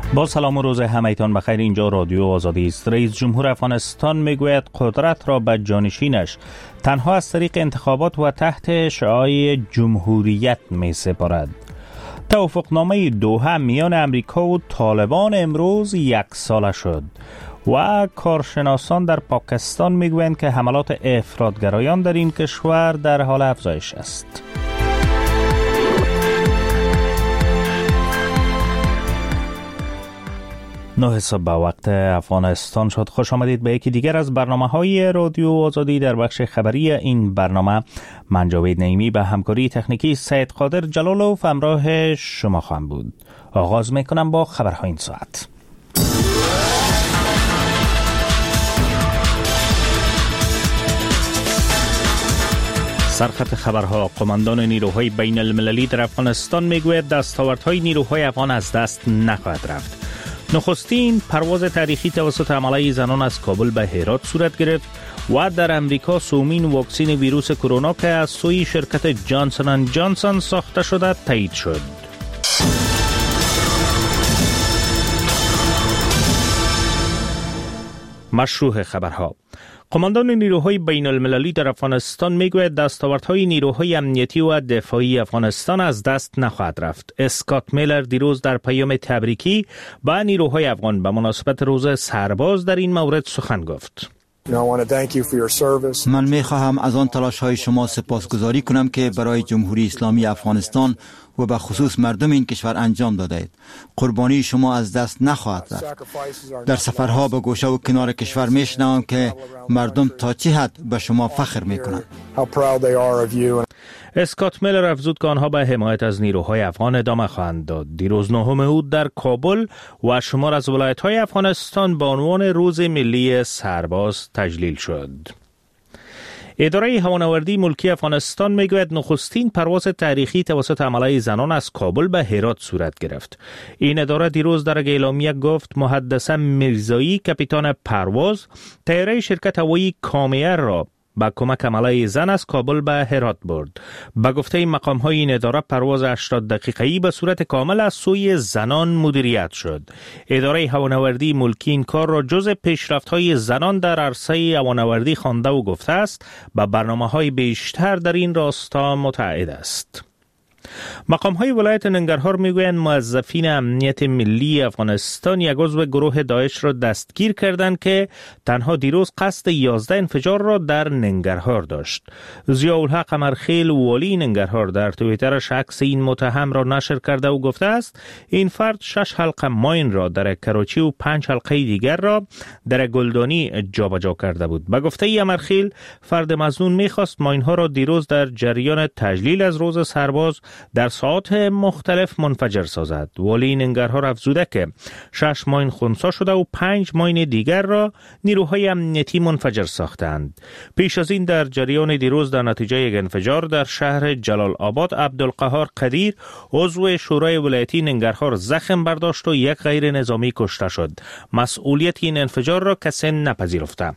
با سلام و روز همگیتان بخیر. اینجا رادیو آزادی است. رئیس جمهور افغانستان میگوید قدرت را به جانشینش تنها از طریق انتخابات و تحت شعاع جمهوریت می سپارد. توافقنامه دوحه میان امریکا و طالبان امروز 1 ساله شد و کارشناسان در پاکستان میگویند که حملات افراطگرایان در این کشور در حال افزایش است. نه صبح به وقت افغانستان شد. خوش آمدید به یکی دیگر از برنامه‌های رادیو آزادی. در بخش خبری این برنامه من جاوید نعیمی به همکاری تکنیکی سید قادر جلالوف همراه شما خواهم بود. آغاز میکنم با خبرهای این ساعت. سرخط خبرها: قماندان نیروهای بین المللی در افغانستان میگوید دستاوردهای نیروهای افغان از دست نخواهد رفت. نخستین پرواز تاریخی توسط حمله زنان از کابل به هرات صورت گرفت و در امریکا سومین واکسن ویروس کرونا که از سوی شرکت جانسون اند جانسون ساخته شده تایید شد. مشروع خبرها: قماندان نیروهای بین المللی در افغانستان میگوید دستاوردهای نیروهای امنیتی و دفاعی افغانستان از دست نخواهد رفت. اسکات میلر دیروز در پیام تبریکی به نیروهای افغان به مناسبت روز سرباز در این مورد سخن گفت. من میخواهم از آن تلاش های شما سپاسگزاری کنم که برای جمهوری اسلامی افغانستان و به خصوص مردم این کشور انجام دادید. قربانی شما از دست نخواهد رفت. در سفرها به گوشه و کنار کشور میشنوم که مردم تا چه حد به شما فخر میکنند. اسکات میلر افزود که آنها به حمایت از نیروهای افغان ادامه خواهند داد. دیروز 9 اوت در کابل و شمار از ولایت‌های افغانستان به عنوان روز ملی سرباز تجلیل شد. اداره هوانوردی ملکی افغانستان میگوید نخستین پرواز تاریخی توسط حمله زنان از کابل به هرات صورت گرفت. این اداره دیروز در اعلامیه گفت محدثه میرزایی کاپیتان پرواز طیاره شرکت هوایی کامیر را با کمک حمله زن از کابل به هرات برد. به گفته مقام‌های این اداره پرواز 80 دقیقه‌ای به صورت کامل از سوی زنان مدیریت شد. اداره هوانوردی ملکی این کار را جزء پیشرفت‌های زنان در عرصه هوانوردی خوانده و گفته است به برنامه‌های بیشتر در این راستا متعهد است. مقام‌های ولایت ننگرهار میگویند موظفین امنیت ملی افغانستان یک عضو گروه داعش را دستگیر کردند که تنها دیروز قصد 11 انفجار را در ننگرهار داشت. ضیاءالحق امرخیل والی ننگرهار در توییترش عکس این متهم را نشر کرده و گفته است این فرد 6 حلقه ماین را در کراچی و 5 حلقه دیگر را در گلدانی جابجا کرده بود. به گفته امرخیل فرد مظنون می‌خواست ماین‌ها را دیروز در جریان تجلیل از روز سرباز در ساعات مختلف منفجر سازد. والی ننگرهار افزوده که 6 ماین خنثی شده و 5 ماین دیگر را نیروهای امنیتی منفجر ساختند. پیش از این در جریان دیروز در نتیجه یک انفجار در شهر جلال آباد عبدالقهار قدیر عضو شورای ولایتی ننگرهار زخم برداشت و یک غیر نظامی کشته شد. مسئولیت این انفجار را کسی نپذیرفته.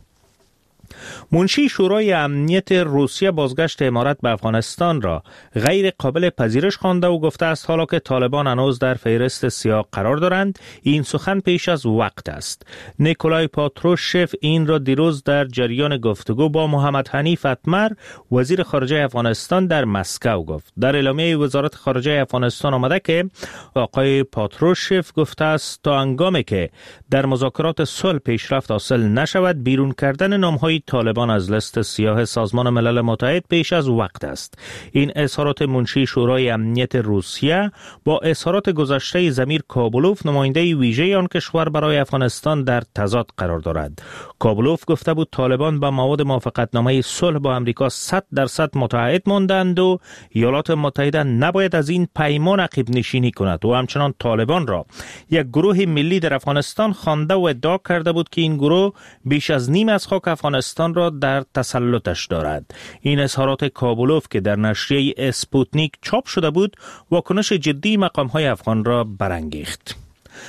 منشی شورای امنیت روسیه بازگشت امارات به افغانستان را غیر قابل پذیرش خوانده و گفته است حالا که طالبان هنوز در فهرست سیاه قرار دارند این سخن پیش از وقت است. نیکولای پاتروشف این را دیروز در جریان گفتگو با محمد حنیف اتمر وزیر خارجه افغانستان در مسکو گفت. در اعلامیه وزارت خارجه افغانستان آمده که آقای پاتروشف گفته است تا هنگامی که در مذاکرات صلح پیشرفت حاصل نشود بیرون کردن نام‌های طالبان از لیست سیاه سازمان ملل متحد پیش از وقت است. این اظهارات منشی شورای امنیت روسیه با اظهارات گذشته ضمیر کابلوف نماینده ویژه آن کشور برای افغانستان در تضاد قرار دارد. کابلوف گفته بود طالبان با مواد موافقتنامه صلح با امریکا 100% متعهد ماندند و ایالات متحده نباید از این پیمان عقب نشینی کند و همچنان طالبان را یک گروه ملی در افغانستان خوانده و ادعا کرده بود که این گروه بیش از نیم از خاک افغانستان را در تسلطش دارد. این اظهارات کابلوف که در نشریه اسپوتنیک چاپ شده بود واکنش جدی مقام‌های افغان را برانگیخت.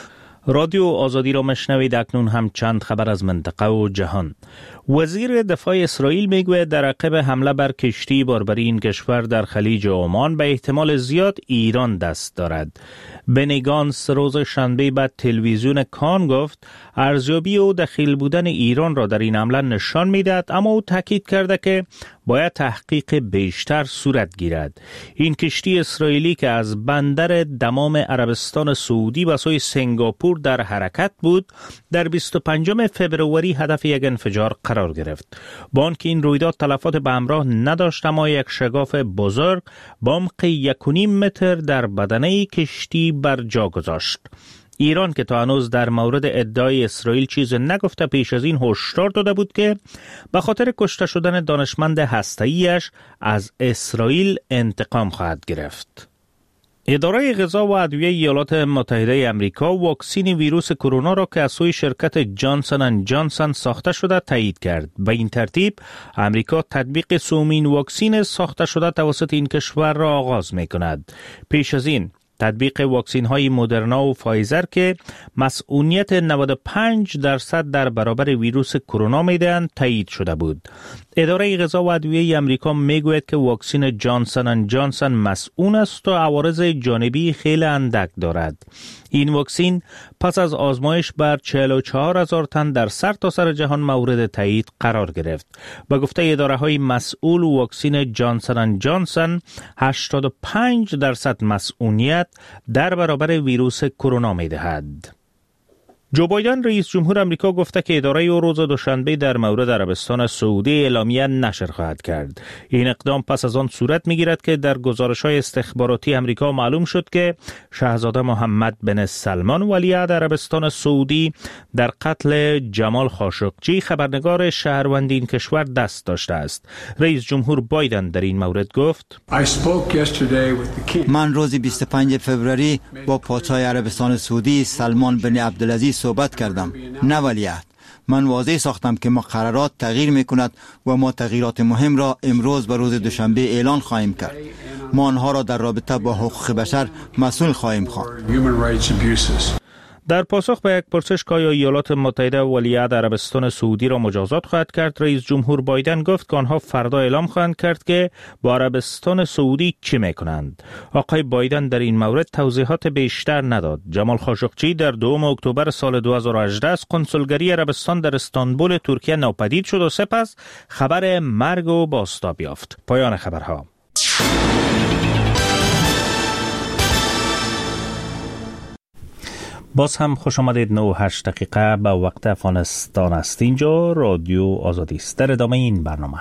رادیو آزادی را مشنوید. اکنون هم چند خبر از منطقه و جهان. وزیر دفاع اسرائیل میگوید در عقب حمله بر کشتی باربری این کشور در خلیج عمان به احتمال زیاد ایران دست دارد. بنی گانتس روز شنبه بعد تلویزیون کان گفت ارزیابی او دخیل بودن ایران را در این حمله نشان میدهد، اما او تاکید کرده که باید تحقیق بیشتر صورت گیرد. این کشتی اسرائیلی که از بندر دمام عربستان سعودی به سوی سنگاپور در حرکت بود، در 25 فوریه هدف یک انفجار قرار گرفت. با آنکه این رویداد تلفات به همراه نداشت، اما یک شگاف بزرگ با عمق 1.5 متر در بدنه کشتی بر جا گذاشت. ایران که تا هنوز در مورد ادعای اسرائیل چیز نگفته، پیش از این هشدار داده بود که به خاطر کشته شدن دانشمند هسته‌ایش از اسرائیل انتقام خواهد گرفت. اداره غذا و ادویه ایالات متحده آمریکا واکسن ویروس کرونا را که از سوی شرکت جانسن اند جانسن ساخته شده تایید کرد. به این ترتیب آمریکا تطبیق سومین واکسن ساخته شده توسط این کشور را آغاز می‌کند. پیش از این تطبیق واکسین های مدرنا و فایزر که مسئولیت 95% در برابر ویروس کرونا میدهند تایید شده بود. اداره غذا و ادویه آمریکا میگوید که واکسن جانسن اند جانسن مسئول است و عوارض جانبی خیلی اندک دارد. این واکسن پس از آزمایش بر 44,000 تن در سرتاسر جهان مورد تایید قرار گرفت. به گفته اداره های مسئول، واکسن جانسن اند جانسن 85% مسئولیت در برابر ویروس کرونا می دهد. جو بایدن رئیس جمهور آمریکا گفته که اداره او روز دوشنبه در مورد عربستان سعودی اعلامیه نشر خواهد کرد. این اقدام پس از آن صورت میگیرد که در گزارش‌های استخباراتی آمریکا معلوم شد که شاهزاده محمد بن سلمان ولیعهد عربستان سعودی در قتل جمال خاشقجی خبرنگار شهروند این کشور دست داشته است. رئیس جمهور بایدن در این مورد گفت: من روز 25 فوریه با پادشاه عربستان سعودی سلمان بن عبدالعزیز صحبت کردم، نه ولیعهد. من واضح ساختم که مقررات تغییر میکند و ما تغییرات مهم را امروز و روز دوشنبه اعلان خواهیم کرد. ما آنها را در رابطه با حقوق بشر مسئول خواهیم خواند. در پاسخ به یک پرسش که آیا ایالات متحده ولیعهد عربستان سعودی را مجازات خواهد کرد، رئیس جمهور بایدن گفت که آنها فردا اعلام خواهند کرد که با عربستان سعودی چه میکنند. آقای بایدن در این مورد توضیحات بیشتر نداد. جمال خاشقجی در 2 اکتبر سال 2018 از کنسولگری عربستان در استانبول ترکیه ناپدید شد و سپس خبر مرگ او بازتاب یافت. پایان خبرها. باز هم خوش آمدید. 9:08 دقیقه به وقت افغانستان است. اینجا رادیو آزادی است. در ادامه این برنامه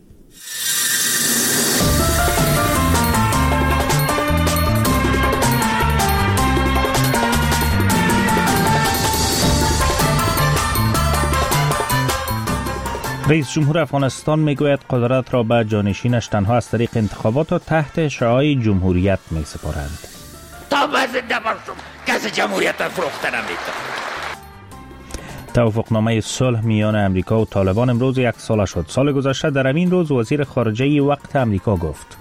رئیس جمهور افغانستان میگوید قدرت را به جانشینش تنها از طریق انتخابات و تحت شعاع جمهوریت میسپارند. تا زنده باشم کسی جمهوریت فروخته نمی‌کنه. توافقنامه صلح میان امریکا و طالبان امروز 1 ساله شد. سال گذشته در همین روز وزیر خارجه وقت امریکا گفت: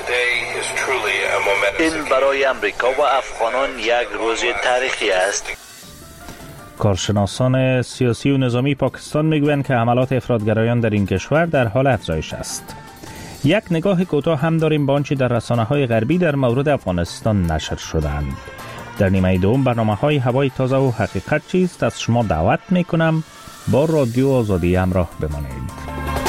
این برای امریکا و افغانان یک روز تاریخی است. کارشناسان سیاسی و نظامی پاکستان میگویند که حملات افراطگرایان در این کشور در حال افزایش است. یک نگاه کوتاه هم داریم به آنچه در رسانه‌های غربی در مورد افغانستان نشر شدند. در نیمه دوم برنامه‌های هوای تازه و حقیقت چیست از شما دعوت می‌کنم با رادیو آزادی همراه بمانید.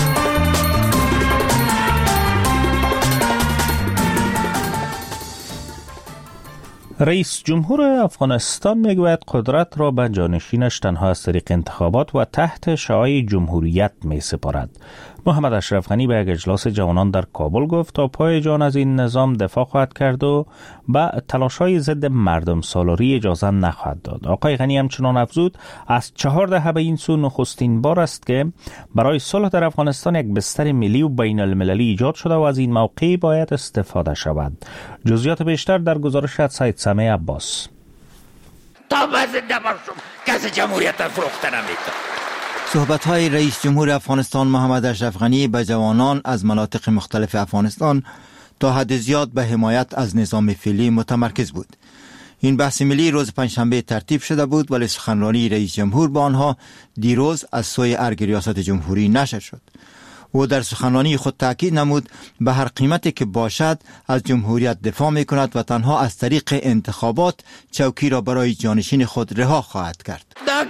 رئیس جمهور افغانستان میگوید قدرت را به جانشینش تنها از طریق انتخابات و تحت شعاع جمهوریت می سپارد. محمد اشرف غنی به یک اجلاس جوانان در کابل گفت تا پای جان از این نظام دفاع خواهد کرد و به تلاش‌های ضد مردم سالاری اجازه نخواهد داد. آقای غنی همچنان افزود از 4 دهه به این سو نخستین بار است که برای صلح در افغانستان یک بستر ملی و بین المللی ایجاد شده و از این موقع باید استفاده شود. جزئیات بیشتر در گزارش از سید سمیع عباس. تا زنده باشم کسی جمهوریت فروخته نمی‌کنه. صحبت‌های رئیس جمهور افغانستان محمد اشرف غنی به جوانان از مناطق مختلف افغانستان تا حد زیاد به حمایت از نظام فعلی متمرکز بود. این بحث ملی روز پنجشنبه ترتیب شده بود، ولی سخنرانی رئیس جمهور با آنها دیروز از سوی ارگ ریاست جمهوری نشر شد. او در سخنرانی خود تاکید نمود به هر قیمتی که باشد از جمهوریت دفاع می کند و تنها از طریق انتخابات چوکی را برای جانشین خود رها خواهد کرد.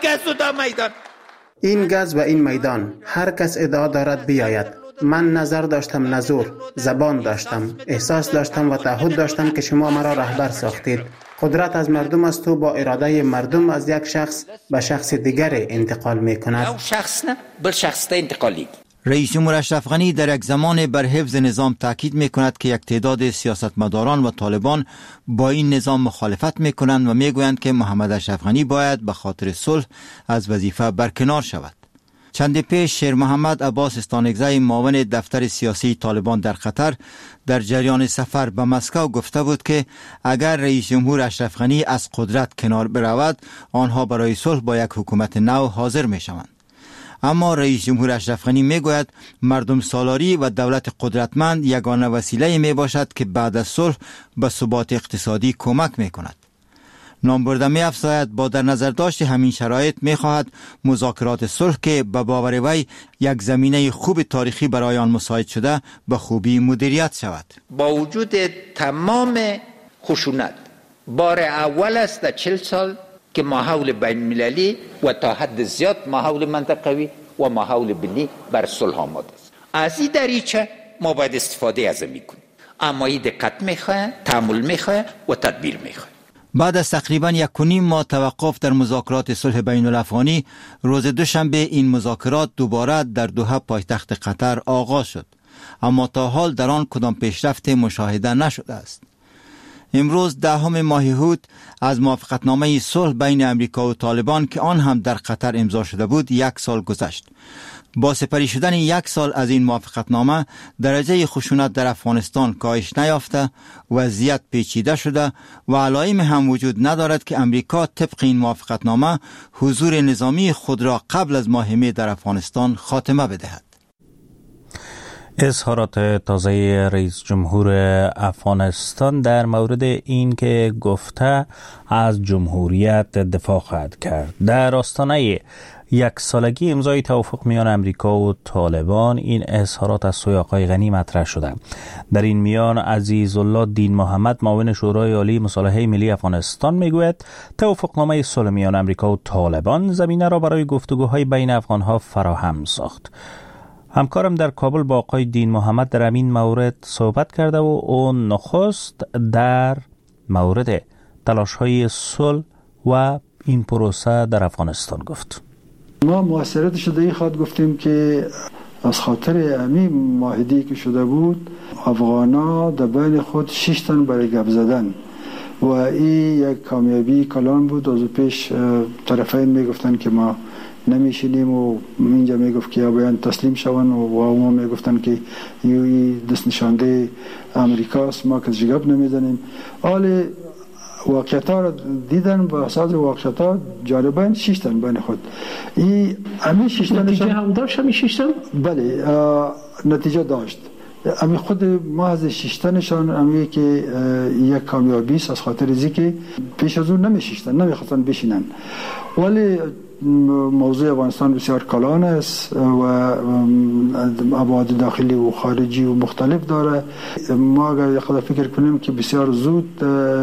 این گز و این میدان هر کس ادعا دارد بیاید. من نظر داشتم، نزور، زبان داشتم، احساس داشتم و تعهد داشتم که شما مرا رهبر ساختید. قدرت از مردم است و با اراده مردم از یک شخص به شخص دیگر انتقال می کند. شخص نه بل شخص انتقالی. رئیس جمهور اشرف غنی در یک زمان بر حفظ نظام تاکید می کند که یک تعداد سیاستمداران و طالبان با این نظام مخالفت می کنند و می گویند که محمد اشرف غنی باید به خاطر صلح از وظیفه برکنار شود. چند پیش شیر محمد عباس استانکزی معاون دفتر سیاسی طالبان در قطر در جریان سفر به مسکو گفته بود که اگر رئیس جمهور اشرف غنی از قدرت کنار برود آنها برای صلح با یک حکومت نو حاضر می شوند. اما رئیس جمهور اشرف غنی می گوید مردم سالاری و دولت قدرتمند یگانه وسیله می باشد که بعد از صلح به ثبات اقتصادی کمک می کند. نامبرده می افزاید با در نظر داشت همین شرایط می خواهد مذاکرات صلح که به باور وی یک زمینه خوب تاریخی برای آن مساعد شده به خوبی مدیریت شود. با وجود تمام خشونت بار اول است در 40 سال که ماحول بین المللی و تا حد زیاد ماحول منطقوی و ماحول بینی بر صلح آماده است. از این دریچه ما باید استفاده از میکنیم، اما این دقت میخواه، تأمل میخواه و تدبیر میخواه. بعد از تقریبا 1.5 ماه توقف در مذاکرات صلح بین الافغانی، روز دوشنبه این مذاکرات دوباره در دوحه پایتخت قطر آغاز شد، اما تا حال در آن کدام پیشرفت مشاهده نشده است. امروز 10 ماه هوت از موافقتنامه صلح بین امریکا و طالبان که آن هم در قطر امضا شده بود 1 سال گذشت. با سپری شدن 1 سال از این موافقتنامه درجه خشونت در افغانستان کاهش نیافته، وضعیت پیچیده شده و علائم هم وجود ندارد که امریکا طبق این موافقتنامه حضور نظامی خود را قبل از ماه می در افغانستان خاتمه بدهد. اظهارات تازه رئیس جمهور افغانستان در مورد این که گفته از جمهوریت دفاع خواهد کرد. در آستانه 1 سالگی امضای توافق میان امریکا و طالبان این اظهارات از سوی آقای غنی مطرح شده. در این میان عزیزالله دین محمد معاون شورای عالی مصالحه ملی افغانستان میگوید توافقنامه صلح میان امریکا و طالبان زمینه را برای گفتگوهای بین افغانها فراهم ساخت. همکارم در کابل با آقای دین محمد در این مورد صحبت کرده و اون نخست در مورد تلاش‌های صلح و این پروسه در افغانستان گفت. ما موثریت شده ای خواهد گفتیم که از خاطر امی معاهده‌ای که شده بود افغانا در بین خود 6 تن برای گپ زدن و این یک کامیابی کلان بود. از پیش طرفین میگفتن که ما نمیشینیم و اینجا میگفت که یا باید تسلیم شون و ما میگفتن که این دست نشانده امریکاست، ما که جگب نمیزنیم. حال واقعیت ها را دیدن و اساس واقعیت ها جالباً 6 تن بین خود این همین 6 تن نتیجه هم داشت. همین 6 تن بله نتیجه داشت. همین خود ما از 6 تنشان همین که یک کامیابی است از خاطر ازی که پیش از اون نمیشیشتن، نمیخواستن بشینن. ولی موضوع افغانستان بسیار کلان است و ابعاد داخلی و خارجی و مختلف داره. ما اگر یک خدا فکر کنیم که بسیار زود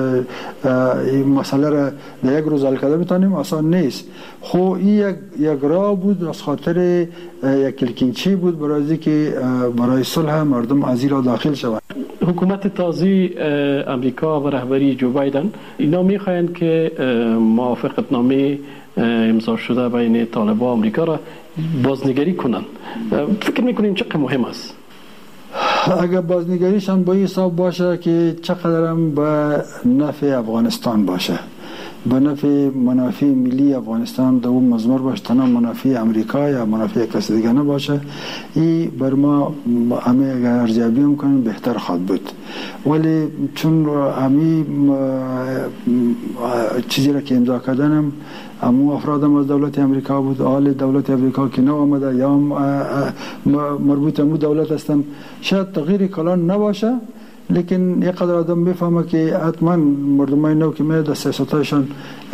این مسئله را در 1 روز حل کرده بتانیم آسان نیست. خو این یک راه بود از خاطر یک کلکینچی بود برای که برای صلح مردم از این را داخل شوند. حکومت تازه امریکا و رهبری جو بایدن اینا میخواین که موافقتنامه امضا شده بین طالبان و امریکا را بازنگری کنن. فکر میکنین چقدر مهم است؟ اگر بازنگریشان با حساب باشه که چقدر هم به نفع افغانستان باشه، به نفع منافع ملی افغانستان در اون مضمر باشه، تنها منافع امریکا یا منافع کسی دیگه نباشه، این بر ما همه اگر ارزیابی هم کنیم بهتر خواهد بود. ولی چون همه چیزی را که امضا کردنم همون افرادم از دولت امریکا بود، حال دولت امریکا که نو آمده یا مربوط همون دولت هستن، شاید تغییر کلان نباشه لیکن یک قدر آدم میفهمه که حتما مردمای نو که میاد سیاستایشان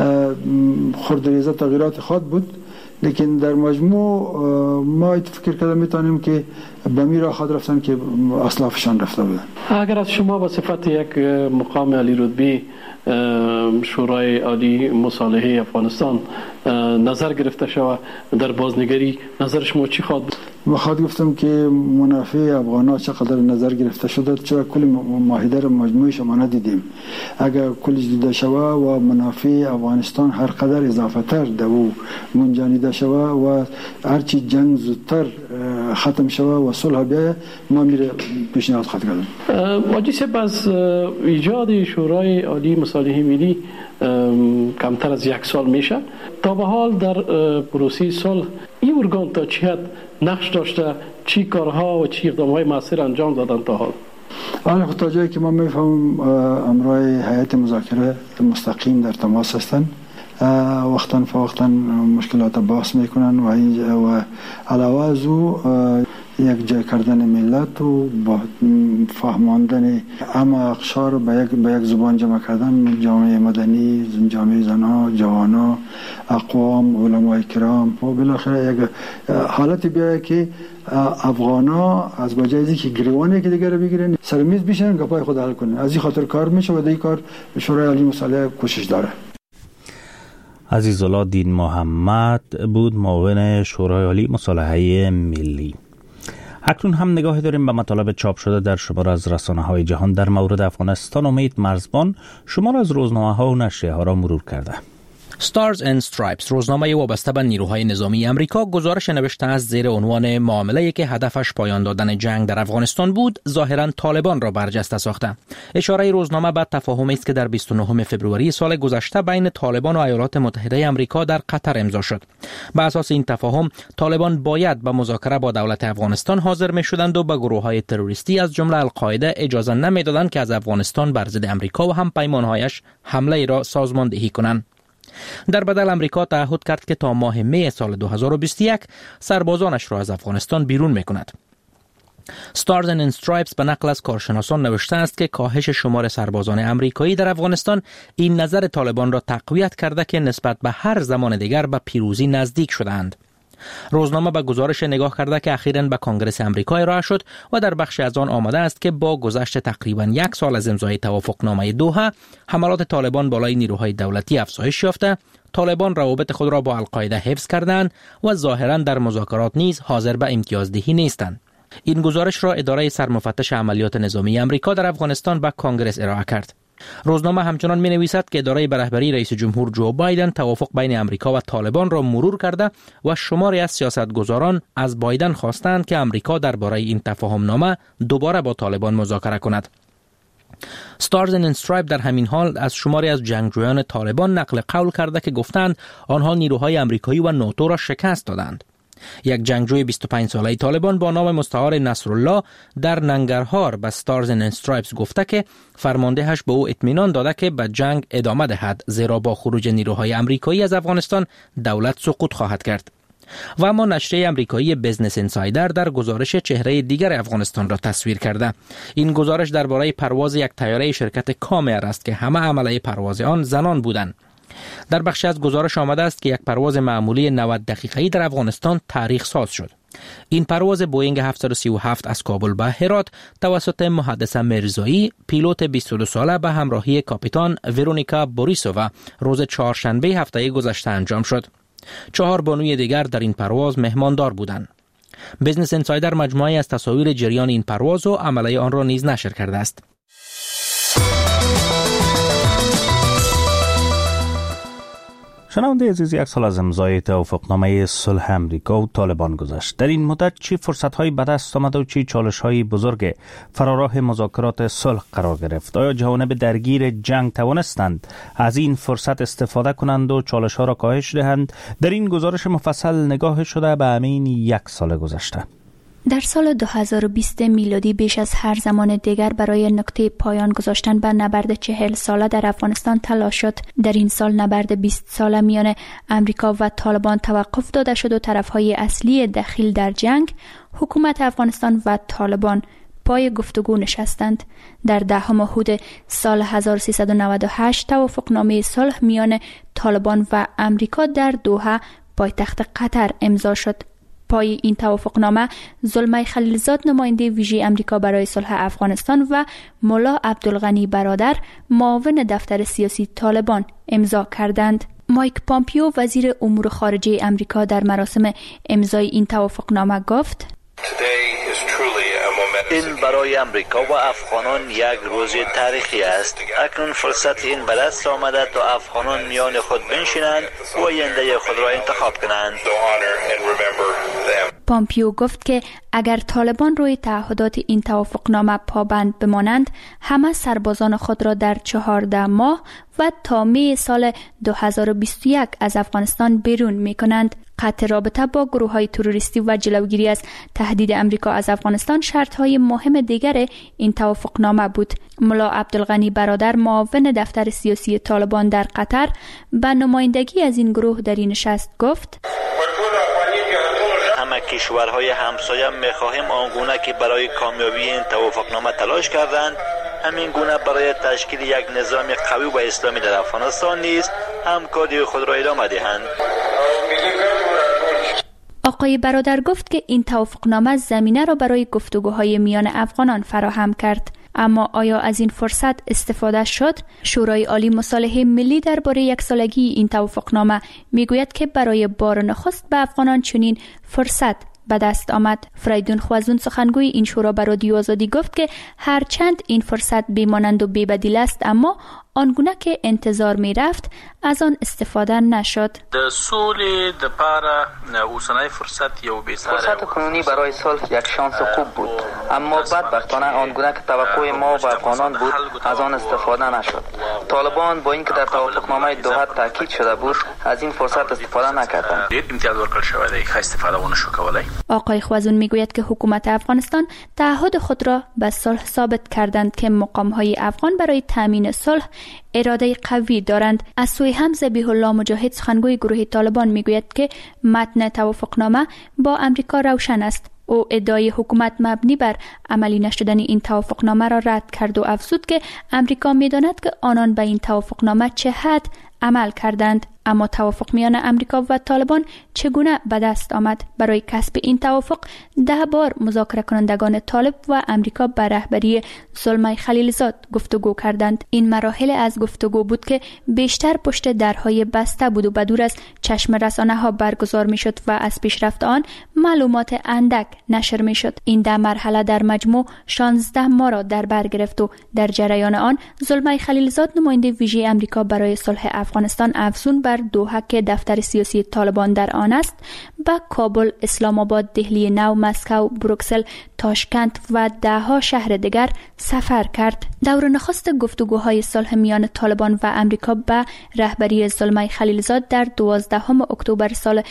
خردریزه تغییرات خود بود، لیکن در مجموع ما فکر کردم میتونیم که به میرا خود رفتن که اسلافشان رفته بودن. اگر از شما به صفت یک مقام عالی رتبه شورای عالی مصالحه افغانستان نظر گرفته شود در بازنگری، نظر شما چی خواهد بود؟ بخواد گفتم که منافع افغان‌ها چقدر نظر گرفته شده، چرا کل معاهده را مجموعش ما ندیدیم. اگر کلش دیده شود و منافع افغانستان هر قدر اضافه تر دو منجانیده شود و هرچی جنگ زودتر ختم شود و صلح بیاید، ما میره پیشنهاد خواهد کردم. واجی صاحب، از ایجاد شورای عالی مصالحه ملی کمتر از یک سال میشه. تا به حال در پروسه صلح این ارگان تا چه حد نقش داشته، چی کارها و چی اقدامهای موثر انجام دادن تا حال؟ حالا تا جایی که ما میفهمم امروی هیئت مذاکره مستقیم در تماس هستند، وقتاً فوقتاً مشکلات بحث میکنن و علاوه از او یک جای کردن ملت و با فهماندن اما اقشار به یک زبان جمع کردن، جامعه مدنی، جامعه زنها، جوانا، اقوام، علماء کرام و بالاخره یک حالت بیاید که افغانا از بجای که گریوانی که دیگر بگیرن سر میز بشینن گپای خود حل کنن. از این خاطر کار میشه و در این کار شورای عالی مصالحه کوشش داره. عزیزالله دین محمد بود معاون شورای عالی مصالحه ملی. اکنون هم نگاهی داریم به مطالب چاپ شده در شمار از رسانه‌های جهان در مورد افغانستان. امید مرزبان شمار از روزنامه‌ها و نشریه‌ها را مرور کرده. Stars and Stripes، روزنامه وابسته به نیروهای نظامی امریکا، گزارش نوشته است زیر عنوان معامله‌ای که هدفش پایان دادن جنگ در افغانستان بود، ظاهراً طالبان را برجسته ساخته. اشاره روزنامه به تفاهمی است که در 29 فوریه سال گذشته بین طالبان و ایالات متحده امریکا در قطر امضا شد. بر اساس این تفاهم، طالبان باید به مذاکره با دولت افغانستان حاضر می‌شدند و به گروه‌های تروریستی از جمله القاعده اجازه نمی‌دادند که از افغانستان بر ضد امریکا و هم پیمان‌هایش حمله را سازماندهی کنند. در بدل امریکا تعهد کرد که تا ماه می سال 2021 سربازانش را از افغانستان بیرون می‌کند. Stars and Stripes به نقل از کارشناسان نوشته است که کاهش شمار سربازان امریکایی در افغانستان این نظر طالبان را تقویت کرده که نسبت به هر زمان دیگر به پیروزی نزدیک شدند. روزنامه به گزارش نگاه کرده که اخیراً به کنگره امریکا ارائه شد و در بخش از آن آمده است که با گذشت تقریباً یک سال از امضای توافقنامه دوحه، حملات طالبان بالای نیروهای دولتی افزایش یافته، طالبان روابط خود را با القاعده حفظ کردند و ظاهراً در مذاکرات نیز حاضر به امتیازدهی نیستند. این گزارش را اداره سرمفتش عملیات نظامی امریکا در افغانستان به کنگره ارائه کرد. روزنامه همچنان می نویسد که اداره به رهبری رئیس جمهور جو بایدن توافق بین امریکا و طالبان را مرور کرده و شماری از سیاستگزاران از بایدن خواستند که امریکا درباره این تفاهمنامه دوباره با طالبان مذاکره کند. Stars and Stripes در همین حال از شماری از جنگجویان طالبان نقل قول کرده که گفتند آنها نیروهای امریکایی و ناتو را شکست دادند. یک جنگجوی 25 ساله طالبان با نام مستعار نصرالله در ننگرهار به Stars and Stripes گفته که فرماندهش به او اطمینان داده که به جنگ ادامه دهد، زیرا با خروج نیروهای امریکایی از افغانستان دولت سقوط خواهد کرد. و اما نشریه امریکایی بیزنس انسایدر در گزارش چهره دیگر افغانستان را تصویر کرده. این گزارش درباره پرواز یک طیاره شرکت کامر است که همه عمله پرواز آن زنان بودند. در بخش از گزارش آمده است که یک پرواز معمولی 90 دقیقه‌ای در افغانستان تاریخ ساز شد. این پرواز بوئینگ 737 از کابل به هرات توسط محدث مرزایی، پیلوت 22 ساله به همراهی کاپیتان ورونیکا بوریسووا روز چهارشنبه هفته گذشته انجام شد. 4 بانوی دیگر در این پرواز مهماندار بودند. بیزنس انسایدر مجموعه‌ای از تصاویر جریان این پرواز و عمله آن را نیز نشر کرده است. شنونده عزیز، یک سال از امضای توافقنامه صلح امریکا و طالبان گذشت. در این مدت چی فرصت‌هایی به دست آمد و چی چالش‌های بزرگ فراراه مذاکرات صلح قرار گرفت؟ آیا جوانب درگیر جنگ توانستند از این فرصت استفاده کنند و چالش‌ها را کاهش دهند؟ در این گزارش مفصل نگاه شده به همین یک سال گذشته. در سال 2020 میلادی بیش از هر زمان دیگر برای نقطه پایان گذاشتن به نبرد 40 ساله در افغانستان تلاش شد. در این سال نبرد 20 ساله میان امریکا و طالبان توقف داده شد و طرفهای اصلی دخیل در جنگ، حکومت افغانستان و طالبان، پای گفتگو نشستند. در 10 حدود سال 1398 توافقنامه صلح میان طالبان و امریکا در دوحه پایتخت قطر امضا شد. پای این توافقنامه زلمای خلیلزاد نماینده ویژه امریکا برای صلح افغانستان و ملا عبدالغنی برادر معاون دفتر سیاسی طالبان امضا کردند. مایک پامپیو وزیر امور خارجه امریکا در مراسم امضای این توافقنامه گفت: این برای امریکا و افغانان یک روز تاریخی است. اکنون فرصت این به دست آمده تا افغانان میان خود بنشینند و آینده خود را انتخاب کنند. پامپیو گفت که اگر طالبان روی تعهدات این توافقنامه پابند بمانند، همه سربازان خود را در 14 ماه و تا می سال 2021 از افغانستان بیرون می کنند. قطع رابطه با گروه‌های تروریستی و جلوگیری از تهدید امریکا از افغانستان شرط‌های مهم دیگر این توافقنامه بود. ملا عبدالغنی برادر معاون دفتر سیاسی طالبان در قطر به نمایندگی از این گروه در این نشست گفت: همه کشورهای همسایه می‌خواهیم آنگونه که برای کامیابی این توافقنامه تلاش کردند، همین گونه برای تشکیل یک نظام قوی و اسلامی در افغانستان نیز همکاری خود را ادامه دهند. آقای برادر گفت که این توافقنامه زمینه را برای گفتگوهای میان افغانان فراهم کرد. اما آیا از این فرصت استفاده شد؟ شورای عالی مصالحه ملی درباره یک سالگی این توافقنامه میگوید که برای بار نخست به افغانان چنین فرصت به دست آمد. فریدون خوازون سخنگوی این شورا به رادیو آزادی گفت که هرچند این فرصت بی‌مانند و بی‌بدیل است، اما آنگونه که انتظار می رفت از آن استفاده نشد. فرصت کنونی برای صلح یک شانس خوب بود، اما بدبختانه آنگونه که توقع ما و افغانان بود از آن استفاده نشد. طالبان با اینکه در توافقنامه دوحه تاکید شده بود از این فرصت استفاده نکردند. آقای خوازون میگوید که حکومت افغانستان تعهد خود را به صلح ثابت کردند که مقام‌های افغان برای تامین صلح اراده قوی دارند. از سوی هم ذبیح الله مجاهد سخنگوی گروه طالبان میگوید که متن توافقنامه با امریکا روشن است. او ادعای حکومت مبنی بر عملی نشدن این توافقنامه را رد کرد و افزود که امریکا میداند که آنان به این توافقنامه چه حد عمل کردند. اما توافق میان امریکا و طالبان چگونه به دست آمد؟ برای کسب این توافق 10 بار مذاکره کنندگان طالب و امریکا به رهبری زلمای خلیلزاد گفتگو کردند. این مراحل از گفتگو بود که بیشتر پشت درهای بسته بود و بدور از چشم رسانه ها برگزار می شد و از پیشرفت آن معلومات اندک نشر می شد. این 10 مرحله در مجموع 16 ماه را در بر گرفت و در جریان آن زلمای خلیلزاد نماینده ویژه امریکا برای صلح افغانستان افزون بر دوحه که دفتر سیاسی طالبان در آن است، به کابل، اسلام آباد، دهلی نو، مسکو، بروکسل، تاشکند و 10 شهر دیگر سفر کرد. دور نخست گفتگوهای صلح میان طالبان و امریکا به رهبری زلمای خلیلزاد در 12 اکتبر سال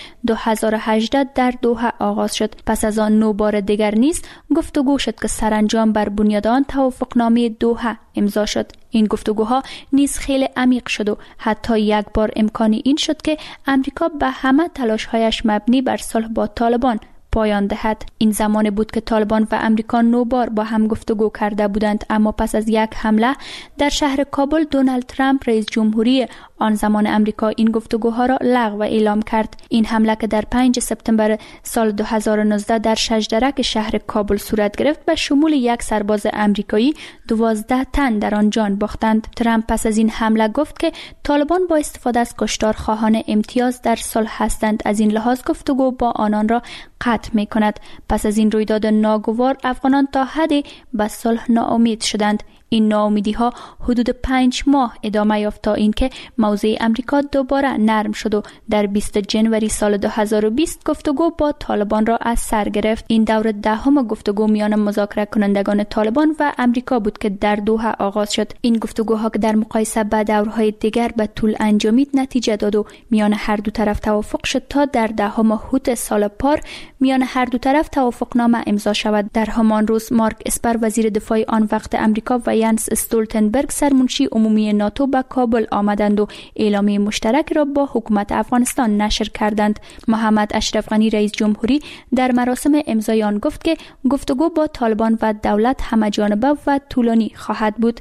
2018 در دوحه آغاز شد. پس از آن 9 بار دیگر نیز گفتگو شد که سرانجام بر بنیاد آن توافقنامه دوحه امضا شد. این گفتگوها نیز خیلی عمیق شد و حتی یک بار امکانی این شد که امریکا به همه تلاش‌هایش مبنی بر صلح با طالبان پایان دهد. این زمان بود که طالبان و امریکا 9 بار با هم گفتگو کرده بودند، اما پس از یک حمله در شهر کابل دونالد ترامپ رئیس جمهوری آن زمان امریکا این گفتگوها را لغو اعلام کرد. این حمله که در 5 سپتامبر سال 2019 در شجرک شهر کابل صورت گرفت به شمول یک سرباز امریکایی 12 تن در آن جان باختند. ترامپ پس از این حمله گفت که طالبان با استفاده از کشتارخواهان امتیاز در صلح هستند، از این لحاظ گفتگو با آنان را قطع می کند. پس از این رویداد ناگوار افغانان تا حدی به صلح ناامید شدند. این ناامیدی ها حدود 5 ماه ادامه یافت تا اینکه موضع امریکا دوباره نرم شد و در 20 جنوری سال 2020 گفتگو با طالبان را از سر گرفت. این دور 10 گفتگو میان مذاکره کنندگان طالبان و امریکا بود که در دوحه آغاز شد. این گفتگوها که در مقایسه با دورهای دیگر به طول انجامید نتیجه داد و میان هر دو طرف توافق شد تا در 10 هوت سال پار میان هر دو طرف توافقنامه امضا شود. در همان روز مارک اسپر وزیر دفاع آن وقت امریکا و ینس استولتنبرگ سرمنشی عمومی ناتو به کابل آمدند و اعلامیه مشترک را با حکومت افغانستان نشر کردند. محمد اشرف غنی رئیس جمهوری در مراسم امضای آن گفت که گفتگو با طالبان و دولت همه‌جانبه و طولانی خواهد بود.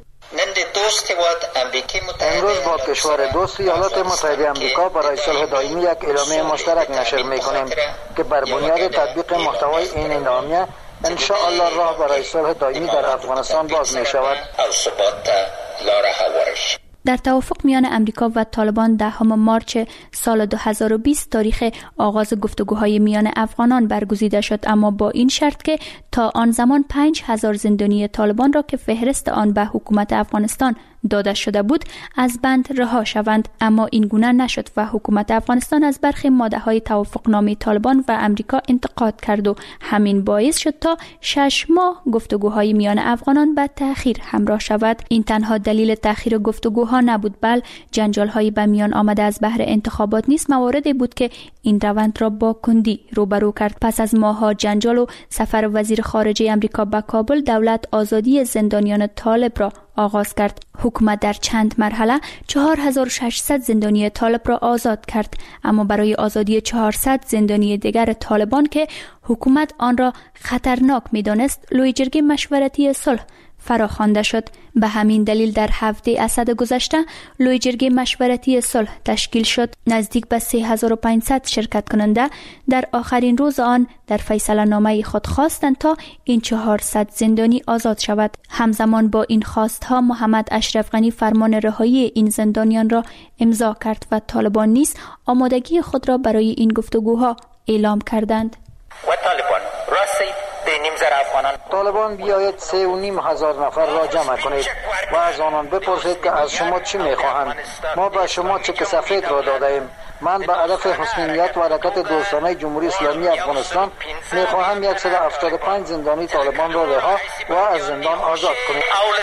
امروز با کشور دوست ایالات متحده آمریکا برای صلح دائمی یک اعلامیه مشترک نشر می‌کنیم که بر بنیاد تطبیق محتوای این اعلامیه ان شاء الله راه برای صلح دائمی در افغانستان باز می‌شود. در توافق میان امریکا و طالبان 10 مارچ سال 2020 تاریخ آغاز گفتگوهای میان افغانان برگزیده شد، اما با این شرط که تا آن زمان 5000 زندانی طالبان را که فهرست آن به حکومت افغانستان داده شده بود از بند رها شوند. اما این گونه نشد و حکومت افغانستان از برخی ماده‌های توافقنامه طالبان و امریکا انتقاد کرد و همین باعث شد تا 6 ماه گفتگوهای میان افغانان به تأخیر همراه شود. این تنها دلیل تأخیر گفتگوها نبود، بل جنجال‌های به میان آمده از بهر انتخابات نیز مواردی بود که این روند را با کندی روبرو کرد. پس از ماه‌ها جنجال و سفر وزیر خارجه امریکا به کابل، دولت آزادی زندانیان طالب را آغاز کرد. حکومت در چند مرحله 4600 زندانی طالب را آزاد کرد، اما برای آزادی 400 زندانی دیگر طالبان که حکومت آن را خطرناک می‌دانست، لوی جرگه مشورتی صلح فراخوانده شد. به همین دلیل در هفته اسد گذشته لوی جرگه مشورتی صلح تشکیل شد. نزدیک به 3500 شرکت کننده در آخرین روز آن در فیصله نامه خود خواستند تا این 400 زندانی آزاد شود. همزمان با این خواستها محمد اشرف غنی فرمان رهایی این زندانیان را امضا کرد و طالبان نیز آمادگی خود را برای این گفتگوها اعلام کردند. و طالبان بیاید 3,500 نفر را جمع کنید و از آنان بپرسید که از شما چی میخواهند. ما به شما چک سفید را داده ایم. من به هدف حسن نیت و حرکت دوستانه جمهوری اسلامی افغانستان میخواهم 175 زندانی طالبان را رها و از زندان آزاد کنید.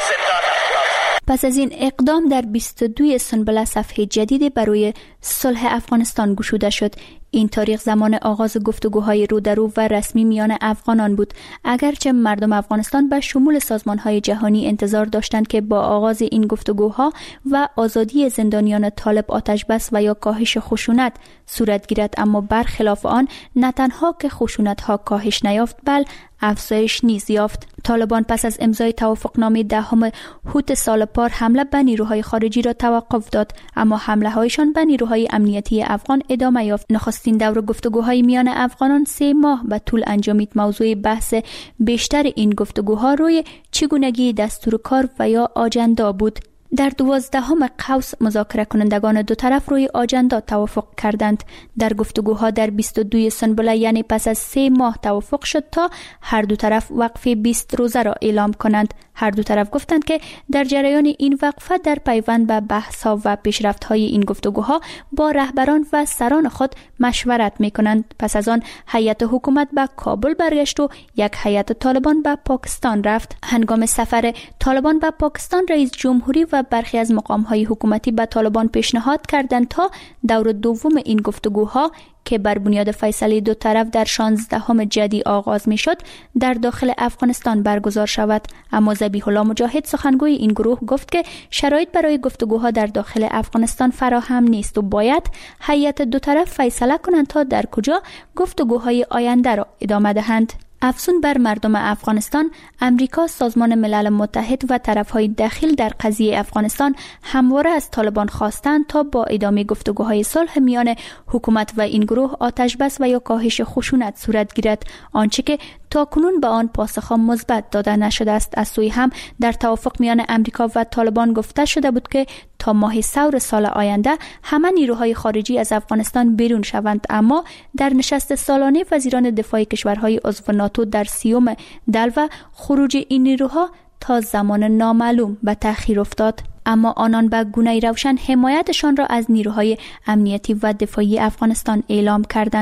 پس از این اقدام در 22 سنبله صفحه جدیدی برای صلح افغانستان گشوده شد. این تاریخ زمان آغاز گفتگوهای رو در رو و رسمی میان افغانان بود، اگرچه مردم افغانستان به شمول سازمان‌های جهانی انتظار داشتند که با آغاز این گفتگوها و آزادی زندانیان طالب آتش بس و یا کاهش خشونت صورت گیرد، اما برخلاف آن نه تنها که خشونت‌ها کاهش نیافت بل افزایش نیز یافت. طالبان پس از امضای توافقنامه 10 هوت سال پار حمله به نیروهای خارجی را توقف داد، اما حمله‌هایشان به نیروهای امنیتی افغان ادامه یافت. نخستین دور گفتگوهای میان افغانان 3 ماه به طول انجامید. موضوع بحث بیشتر این گفتگوها روی چگونگی دستور کار و یا آجندا بود. در 12 قوس مذاکره کنندگان دو طرف روی آجندا توافق کردند. در گفتگوها در 22 سنبله یعنی پس از 3 ماه توافق شد تا هر دو طرف وقفه 20 روزه را اعلام کنند. هر دو طرف گفتند که در جریان این وقفه در پیوند به بحث‌ها و پیشرفت‌های این گفتگوها با رهبران و سران خود مشورت می‌کنند. پس از آن هیئت حکومت به کابل برگشت و یک هیئت طالبان به پاکستان رفت. هنگام سفر طالبان به پاکستان رئیس جمهوری و برخی از مقام‌های حکومتی به طالبان پیشنهاد کردند تا دور دوم این گفتگوها که بر بنیاد فیصله دو طرف در 16 جدی آغاز می شد در داخل افغانستان برگزار شود. اما ذبیح الله مجاهد سخنگوی این گروه گفت که شرایط برای گفتگوها در داخل افغانستان فراهم نیست و باید هیئت دو طرف فیصله کنند تا در کجا گفتگوهای آینده را ادامه دهند. افزون بر مردم افغانستان، امریکا، سازمان ملل متحد و طرفهای دخیل در قضیه افغانستان همواره از طالبان خواستند تا با ادامه گفتگوهای صلح میان حکومت و این گروه آتش بس و یا کاهش خشونت صورت گیرد، آنچه که تاکنون به آن پاسخ مثبت داده نشده است. از سوی هم در توافق میان امریکا و طالبان گفته شده بود که تا ماه ثور سال آینده همه نیروهای خارجی از افغانستان بیرون شوند، اما در نشست سالانه وزیران دفاع کشورهای عضو ناتو در 30 دلو خروج این نیروها تا زمان نامعلوم به تأخیر افتاد. اما آنان به گونه روشن حمایتشان را از نیروهای امنیتی و دفاعی افغانستان اعلام کردند.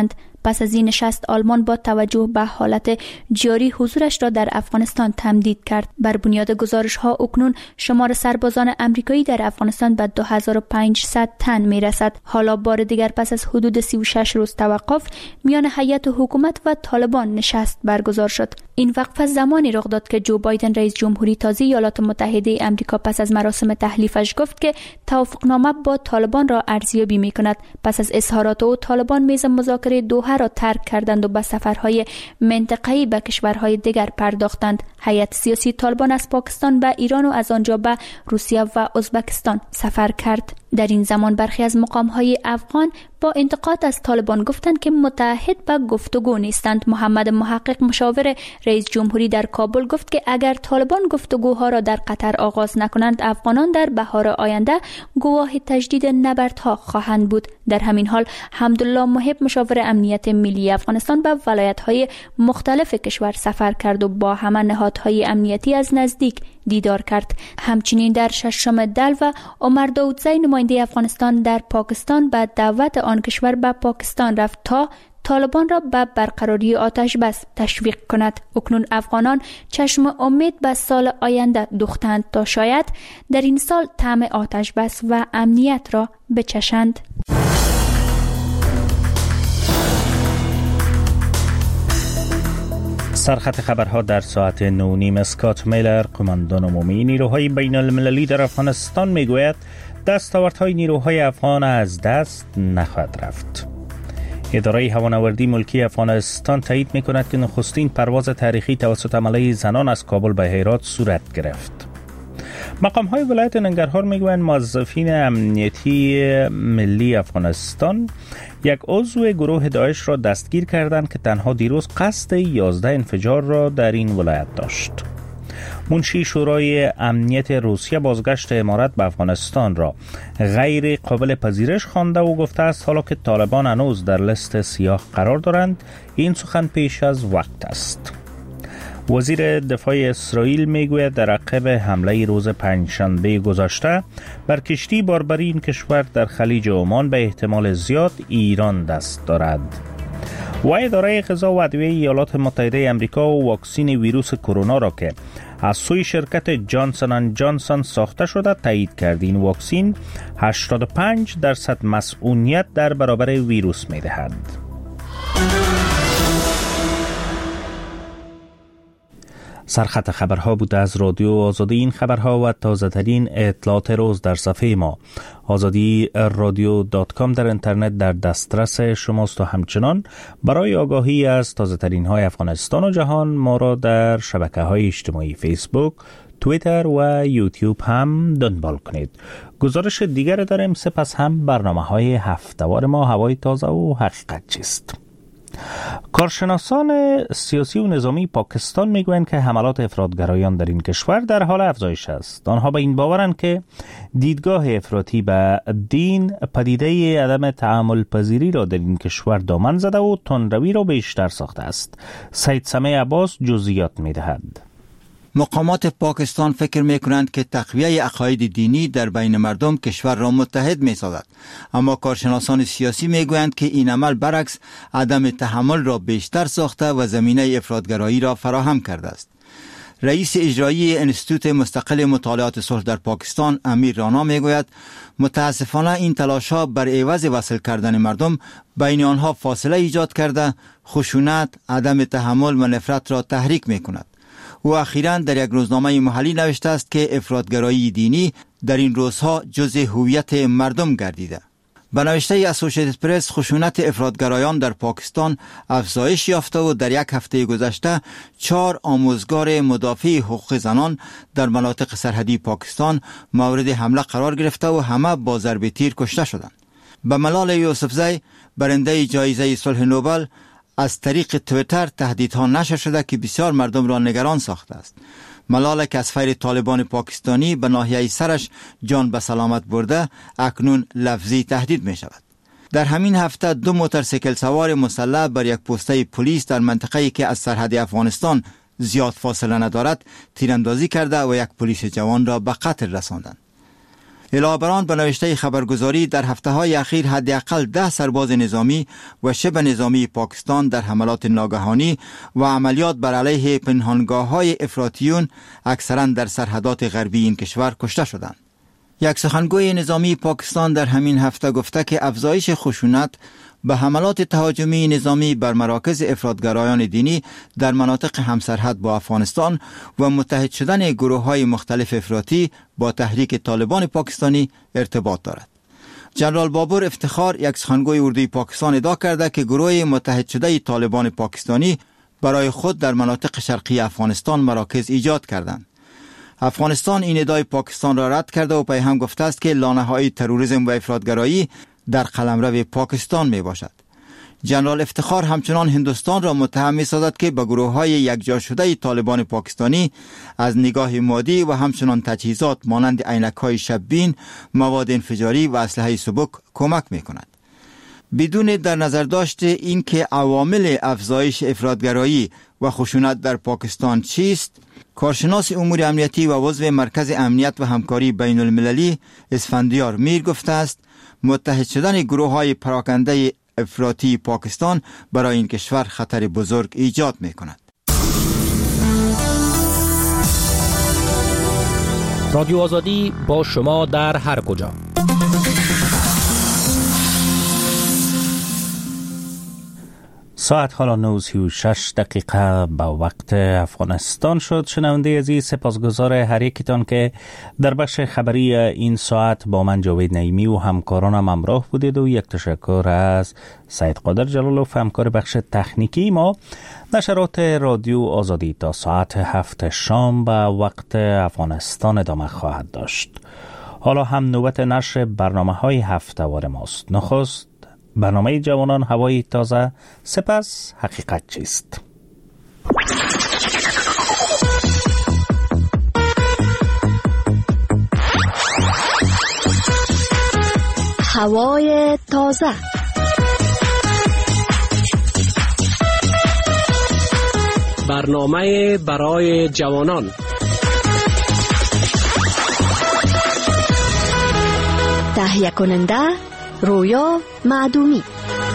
پس از این نشست آلمان با توجه به حالت جاری حضورش را در افغانستان تمدید کرد. بر بنیاد گزارش ها اکنون شمار سربازان امریکایی در افغانستان به 2500 تن می رسد. حالا بار دیگر پس از حدود 36 روز توقف میان هیئت حکومت و طالبان نشست برگزار شد. این وقفه زمانی رخ داد که جو بایدن رئیس جمهوری تازه ایالات متحده آمریکا پس از مراسم تحلیفش گفت که توافقنامه با طالبان را ارزیابی می کند. پس از اظهارات او طالبان میز مذاکره دوحه را ترک کردند و به سفرهای منطقه‌ای به کشورهای دیگر پرداختند. هیئت سیاسی طالبان از پاکستان به ایران و از آنجا به روسیه و ازبکستان سفر کرد. در این زمان برخی از مقام‌های افغان با انتقاد از طالبان گفتند که متعهد به گفتگو نیستند. محمد محقق مشاور رئیس جمهوری در کابل گفت که اگر طالبان گفتگوها را در قطر آغاز نکنند افغانان در بهار آینده گواه تجدید نبردها خواهند بود. در همین حال حمدالله محب مشاور امنیت ملی افغانستان به ولایت‌های مختلف کشور سفر کرد و با همه نهادهای امنیتی از نزدیک دیدار کرد. همچنین در ششم دل و عمر داودزی نماینده افغانستان در پاکستان به دعوت آن کشور به پاکستان رفت تا طالبان را به برقراری آتش بس تشویق کند. اکنون افغانان چشم امید به سال آینده دوختند تا شاید در این سال طعم آتش بس و امنیت را بچشند. سرخط خبرها در ساعت 9:30. اسکات میلر قماندان عمومی نیروهای بین المللی در افغانستان میگوید دستاوردهای نیروهای افغان از دست نخواهد رفت. اداره هوانوردی ملکی افغانستان تایید میکند که نخستین پرواز تاریخی توسط عمله زنان از کابل به هرات صورت گرفت. مقام‌های ولایت ننگرهار میگویند موظفین امنیتی ملی افغانستان یک عضو گروه داعش را دستگیر کردند که تنها دیروز قصد 11 انفجار را در این ولایت داشت. منشی شورای امنیت روسیه بازگشت امارات به افغانستان را غیر قابل پذیرش خوانده و گفته است حالا که طالبان هنوز در لیست سیاه قرار دارند این سخن پیش از وقت است. وزیر دفاع اسرائیل میگوید در عقب حمله روز پنجشنبه گذشته بر کشتی باربری این کشور در خلیج عمان به احتمال زیاد ایران دست دارد. و اداره غذا و ادویه ایالات متحده آمریکا و واکسن ویروس کرونا را که از سوی شرکت جانسون اند جانسون ساخته شده تایید کرد. این واکسن 85% مسئولیت در برابر ویروس می‌دهد. سرخط خبرها بود از رادیو آزادی. این خبرها و تازه ترین اطلاعات روز در صفحه ما azadiradyo.com در اینترنت در دسترس شماست و همچنان برای آگاهی از تازه ترین های افغانستان و جهان ما را در شبکه های اجتماعی فیسبوک، توییتر و یوتیوب هم دنبال کنید. گزارش دیگر داریم، سپس هم برنامه های هفته‌وار ما هوای تازه و حقیقت چیست. کارشناسان سیاسی و نظامی پاکستان میگویند که حملات افراطگرایان در این کشور در حال افزایش است. آنها به این باورند که دیدگاه افراطی به دین پدیده عدم تحمل پذیری را در این کشور دامن زده و تندروی را بیشتر ساخته است. سید سمیع عباس جزئیات میدهد. مقامات پاکستان فکر میکنند که تقویه عقاید دینی در بین مردم کشور را متحد میسازد، اما کارشناسان سیاسی میگویند که این عمل برعکس عدم تحمل را بیشتر ساخته و زمینه افراطگرایی را فراهم کرده است. رئیس اجرایی انستیتوت مستقل مطالعات صلح در پاکستان امیر رانا میگوید متاسفانه این تلاش‌ها بر عوض وصل کردن مردم بین آنها فاصله ایجاد کرده، خشونت، عدم تحمل و نفرت را تحریک میکند. او اخیراً در یک روزنامه محلی نوشته است که افراطگرایی دینی در این روزها جزء هویت مردم گردیده. به نوشته اسوسییتد پرس خشونت افراطگرایان در پاکستان افزایش یافته و در یک هفته گذشته 4 آموزگار مدافع حقوق زنان در مناطق سرحدی پاکستان مورد حمله قرار گرفته و همه با ضرب تیر کشته شدند. به ملال یوسفزی برنده جایزه صلح نوبل از طریق تویتر تهدیدها نشر شده که بسیار مردم را نگران ساخته است. ملال که از فیر طالبان پاکستانی به ناحیه سرش جان به سلامت برده اکنون لفظی تهدید می شود. در همین هفته 2 موتورسیکل سوار مسلح بر یک پسته پلیس در منطقه‌ای که از سرحد افغانستان زیاد فاصله ندارد تیراندازی کرده و یک پلیس جوان را به قتل رساندند. علاوه بر آن به نوشته خبرگزاری در هفته‌های اخیر حداقل 10 سرباز نظامی و شبه نظامی پاکستان در حملات ناگهانی و عملیات بر علیه پنهانگاه‌های افراطیون اکثراً در سرحدات غربی این کشور کشته شدند. یک سخنگوی نظامی پاکستان در همین هفته گفته که افزایش خشونت به حملات تهاجمی نظامی بر مراکز افراطگرایان دینی در مناطق همسرحد با افغانستان و متحد شدن گروه‌های مختلف افراطی با تحریک طالبان پاکستانی ارتباط دارد. جنرال بابر افتخار، یک سخنگوی اردوی پاکستان، ادعا کرده که گروه متحد شده طالبان پاکستانی برای خود در مناطق شرقی افغانستان مراکز ایجاد کردند. افغانستان این ادعای پاکستان را رد کرده و پیهم گفته است که لانه‌های تروریسم و افراطگرایی در قلمرو پاکستان می باشد. جنرال افتخار همچنان هندوستان را متهم می سازد که به گروه‌های یکجا شده طالبان پاکستانی از نگاه مادی و همچنان تجهیزات مانند عینک‌های شب‌بین، مواد انفجاری و اسلحه سبک کمک می کند. بدون در نظر داشت این که عوامل افزایش افراطگرایی و خشونت در پاکستان چیست، کارشناس امور امنیتی و عضو مرکز امنیت و همکاری بین المللی اسفندیار میر گفته است متحد شدن گروه‌های پراکنده افراطی پاکستان برای این کشور خطر بزرگ ایجاد می کند. رادیو آزادی با شما در هر کجا. ساعت حالا 9:36 دقیقه به وقت افغانستان شد. شنونده عزیز، سپاسگزار هر یکیتان که در بخش خبری این ساعت با من جاوید نعیمی و همکارانم همراه بودید و یک تشکر از سید قادر جلالوف همکار بخش تکنیکی ما. نشرات رادیو آزادی تا ساعت 7 شام به وقت افغانستان ادامه خواهد داشت. حالا هم نوبت نشر برنامه‌های هفته‌وار ماست. نخست برنامه جوانان هوای تازه، سپس حقیقت چیست؟ هوای تازه. برنامه برای جوانان. تهیه کننده رویا معدومی.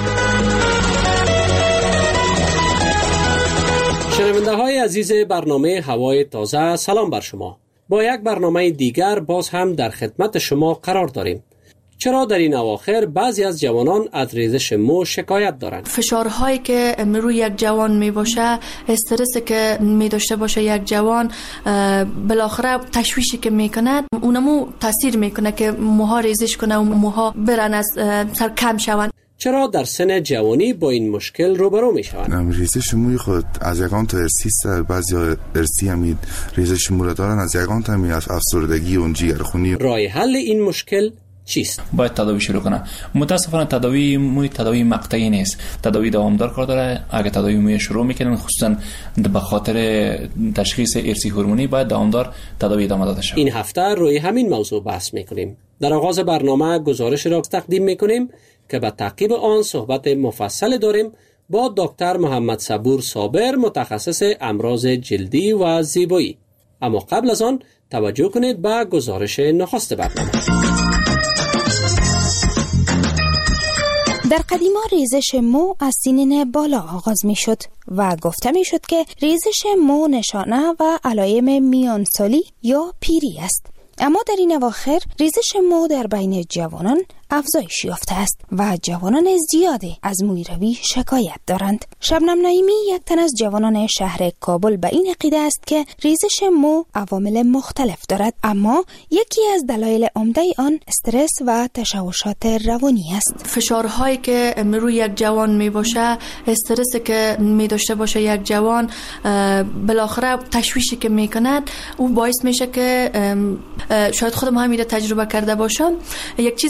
شنونده های عزیز برنامه هوای تازه، سلام بر شما. با یک برنامه دیگر باز هم در خدمت شما قرار داریم. چرا در این اواخر بعضی از جوانان از ریزش مو شکایت دارند؟ فشارهایی که روی یک جوان می باشه، استرسی که می داشته باشه یک جوان، بالاخره تشویشی که می کند اونمو تاثیر می کنه که موها ریزش کنه و موها برن از سر کم شوند. چرا در سن جوانی با این مشکل روبرو می شوند؟ ریزش موی خود از یگان تا ارسی است. بعضی ارسی هم ریزش مو را دارن، از یگان تا هم افسردگی و جگرخونی. راه حل این مشکل چیست؟ باید تداوی شروع کنه. متاسفانه تداوی موی تداوی مقطعی نیست، تداوی دوامدار کار داره. اگه تداوی موی شروع میکنن، خصوصا به خاطر تشخیص ارثی هورمونی، باید دوامدار تداوی ادامه داده شود. این هفته روی همین موضوع بحث میکنیم. در آغاز برنامه گزارش را تقدیم میکنیم که به تعقیب آن صحبت مفصل داریم با دکتر محمد صبور صابر، متخصص امراض جلدی و زیبایی. اما قبل از آن توجه کنید به گزارش نخست برنامه. در قدیما ریزش مو از سنین بالا آغاز می شد و گفته می شد که ریزش مو نشانه و علائم میانسالی یا پیری است. اما در این اواخر ریزش مو در بین جوانان افزایش یافته است و جوانان زیادی از مویروی شکایت دارند. شبنم نعیمی، یک تن از جوانان شهر کابل، به این عقیده است که ریزش مو عوامل مختلف دارد، اما یکی از دلایل عمده آن استرس و تشوشات روانی است. فشارهایی که روی یک جوان می باشه، استرسی که می داشته باشه یک جوان، بالاخره تشویشی که می کند او باعث میشه که شاید خودم هم تجربه کرده باشم. یک چیز است که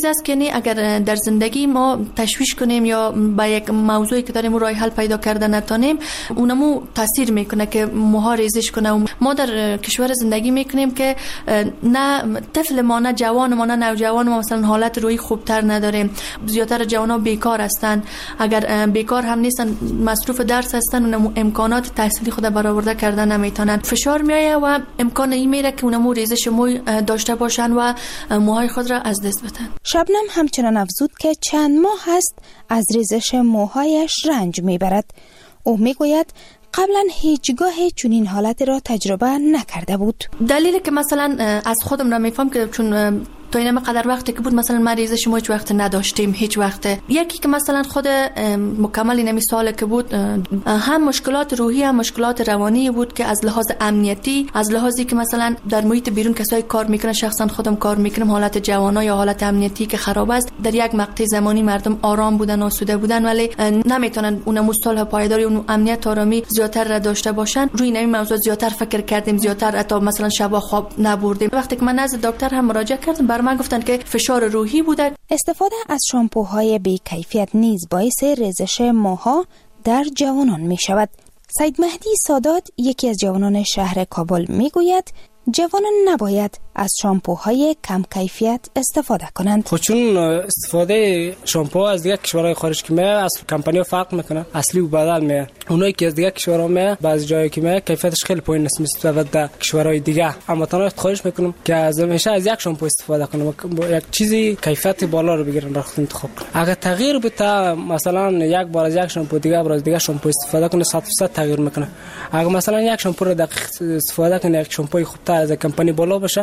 یعنی اگر در زندگی ما تشویش کنیم یا با یک موضوعی که داریم راه حل پیدا کرده نتونیم، اونمو تاثیر میکنه که موها ریزش کنه. ما در کشور زندگی میکنیم که نه طفل ما، نه جوان ما، نه نوجوان ما مثلا حالت روحی خوبتر نداره. زیادتر جوانا بیکار هستن، اگر بیکار هم نیستن مصروف درس هستن، اونمو امکانات تحصیلی خود برآورده کردن نمیتونن. فشار میایه و امکان این میره که اونمو ریزش موی داشته باشن و موهای خود را از دست بدن. شبنم همچنان افزود که چند ماه هست از ریزش موهایش رنج میبرد. او میگوید قبلا هیچگاه چنین حالت را تجربه نکرده بود. دلیلی که مثلا از خودم را میفهم که چون تا این قدر وقتی که بود مثلا ما ریزش ما هیچ وقت نداشتیم، هیچ وقت. یکی که مثلا خود مکمل نمی سال که بود، هم مشکلات روحی هم مشکلات روانی بود که از لحاظ امنیتی، از لحاظی که مثلا در محیط بیرون کسایی کار میکنن، شخصا خودم کار میکنم، حالت جوانا یا حالت امنیتی که خراب است، در یک مقطع زمانی مردم آرام بودن، آسوده بودن، ولی نمیتونن اون صلح پایداری، اون امنیت آرامی زیاتر را داشته باشن. روی این موضوع زیاتر فکر کردیم، زیاتر حتی مثلا شب خواب نبردیم. وقتی که من نزد دکتر هم مراجعه کردم، من گفتن که فشار روحی بوده. استفاده از شامپوهای بی کیفیت نیز باعث ریزش موها در جوانان می شود. سید مهدی سادات، یکی از جوانان شهر کابل، می گوید جوانان نباید از شامپوهای کم کیفیت استفاده کنند. خب چون استفاده شامپو از دیگه کشورهای خارج که میاد از کمپانی فرق میکنه، اصلی و بدل میاد. اونایی که از دیگه کشورها میاد بعضی جایی که میاد کیفیتش خیلی پایین است نسبت به کشورهای دیگه. اما تنها خواهش میکنم که از همیشه از یک شامپو استفاده کنم، یک چیزی کیفیت بالا رو بگیرن برای خود انتخاب کنن. اگر تغییر بده، مثلا یک بار از یک شامپو دیگه بر از دیگه شامپو استفاده کنه، 100% تغییر میکنه. اگر مثلا یک شامپو رو دقیق استفاده کنه، یک شامپوی خوبتر از کمپانی بالا باشه،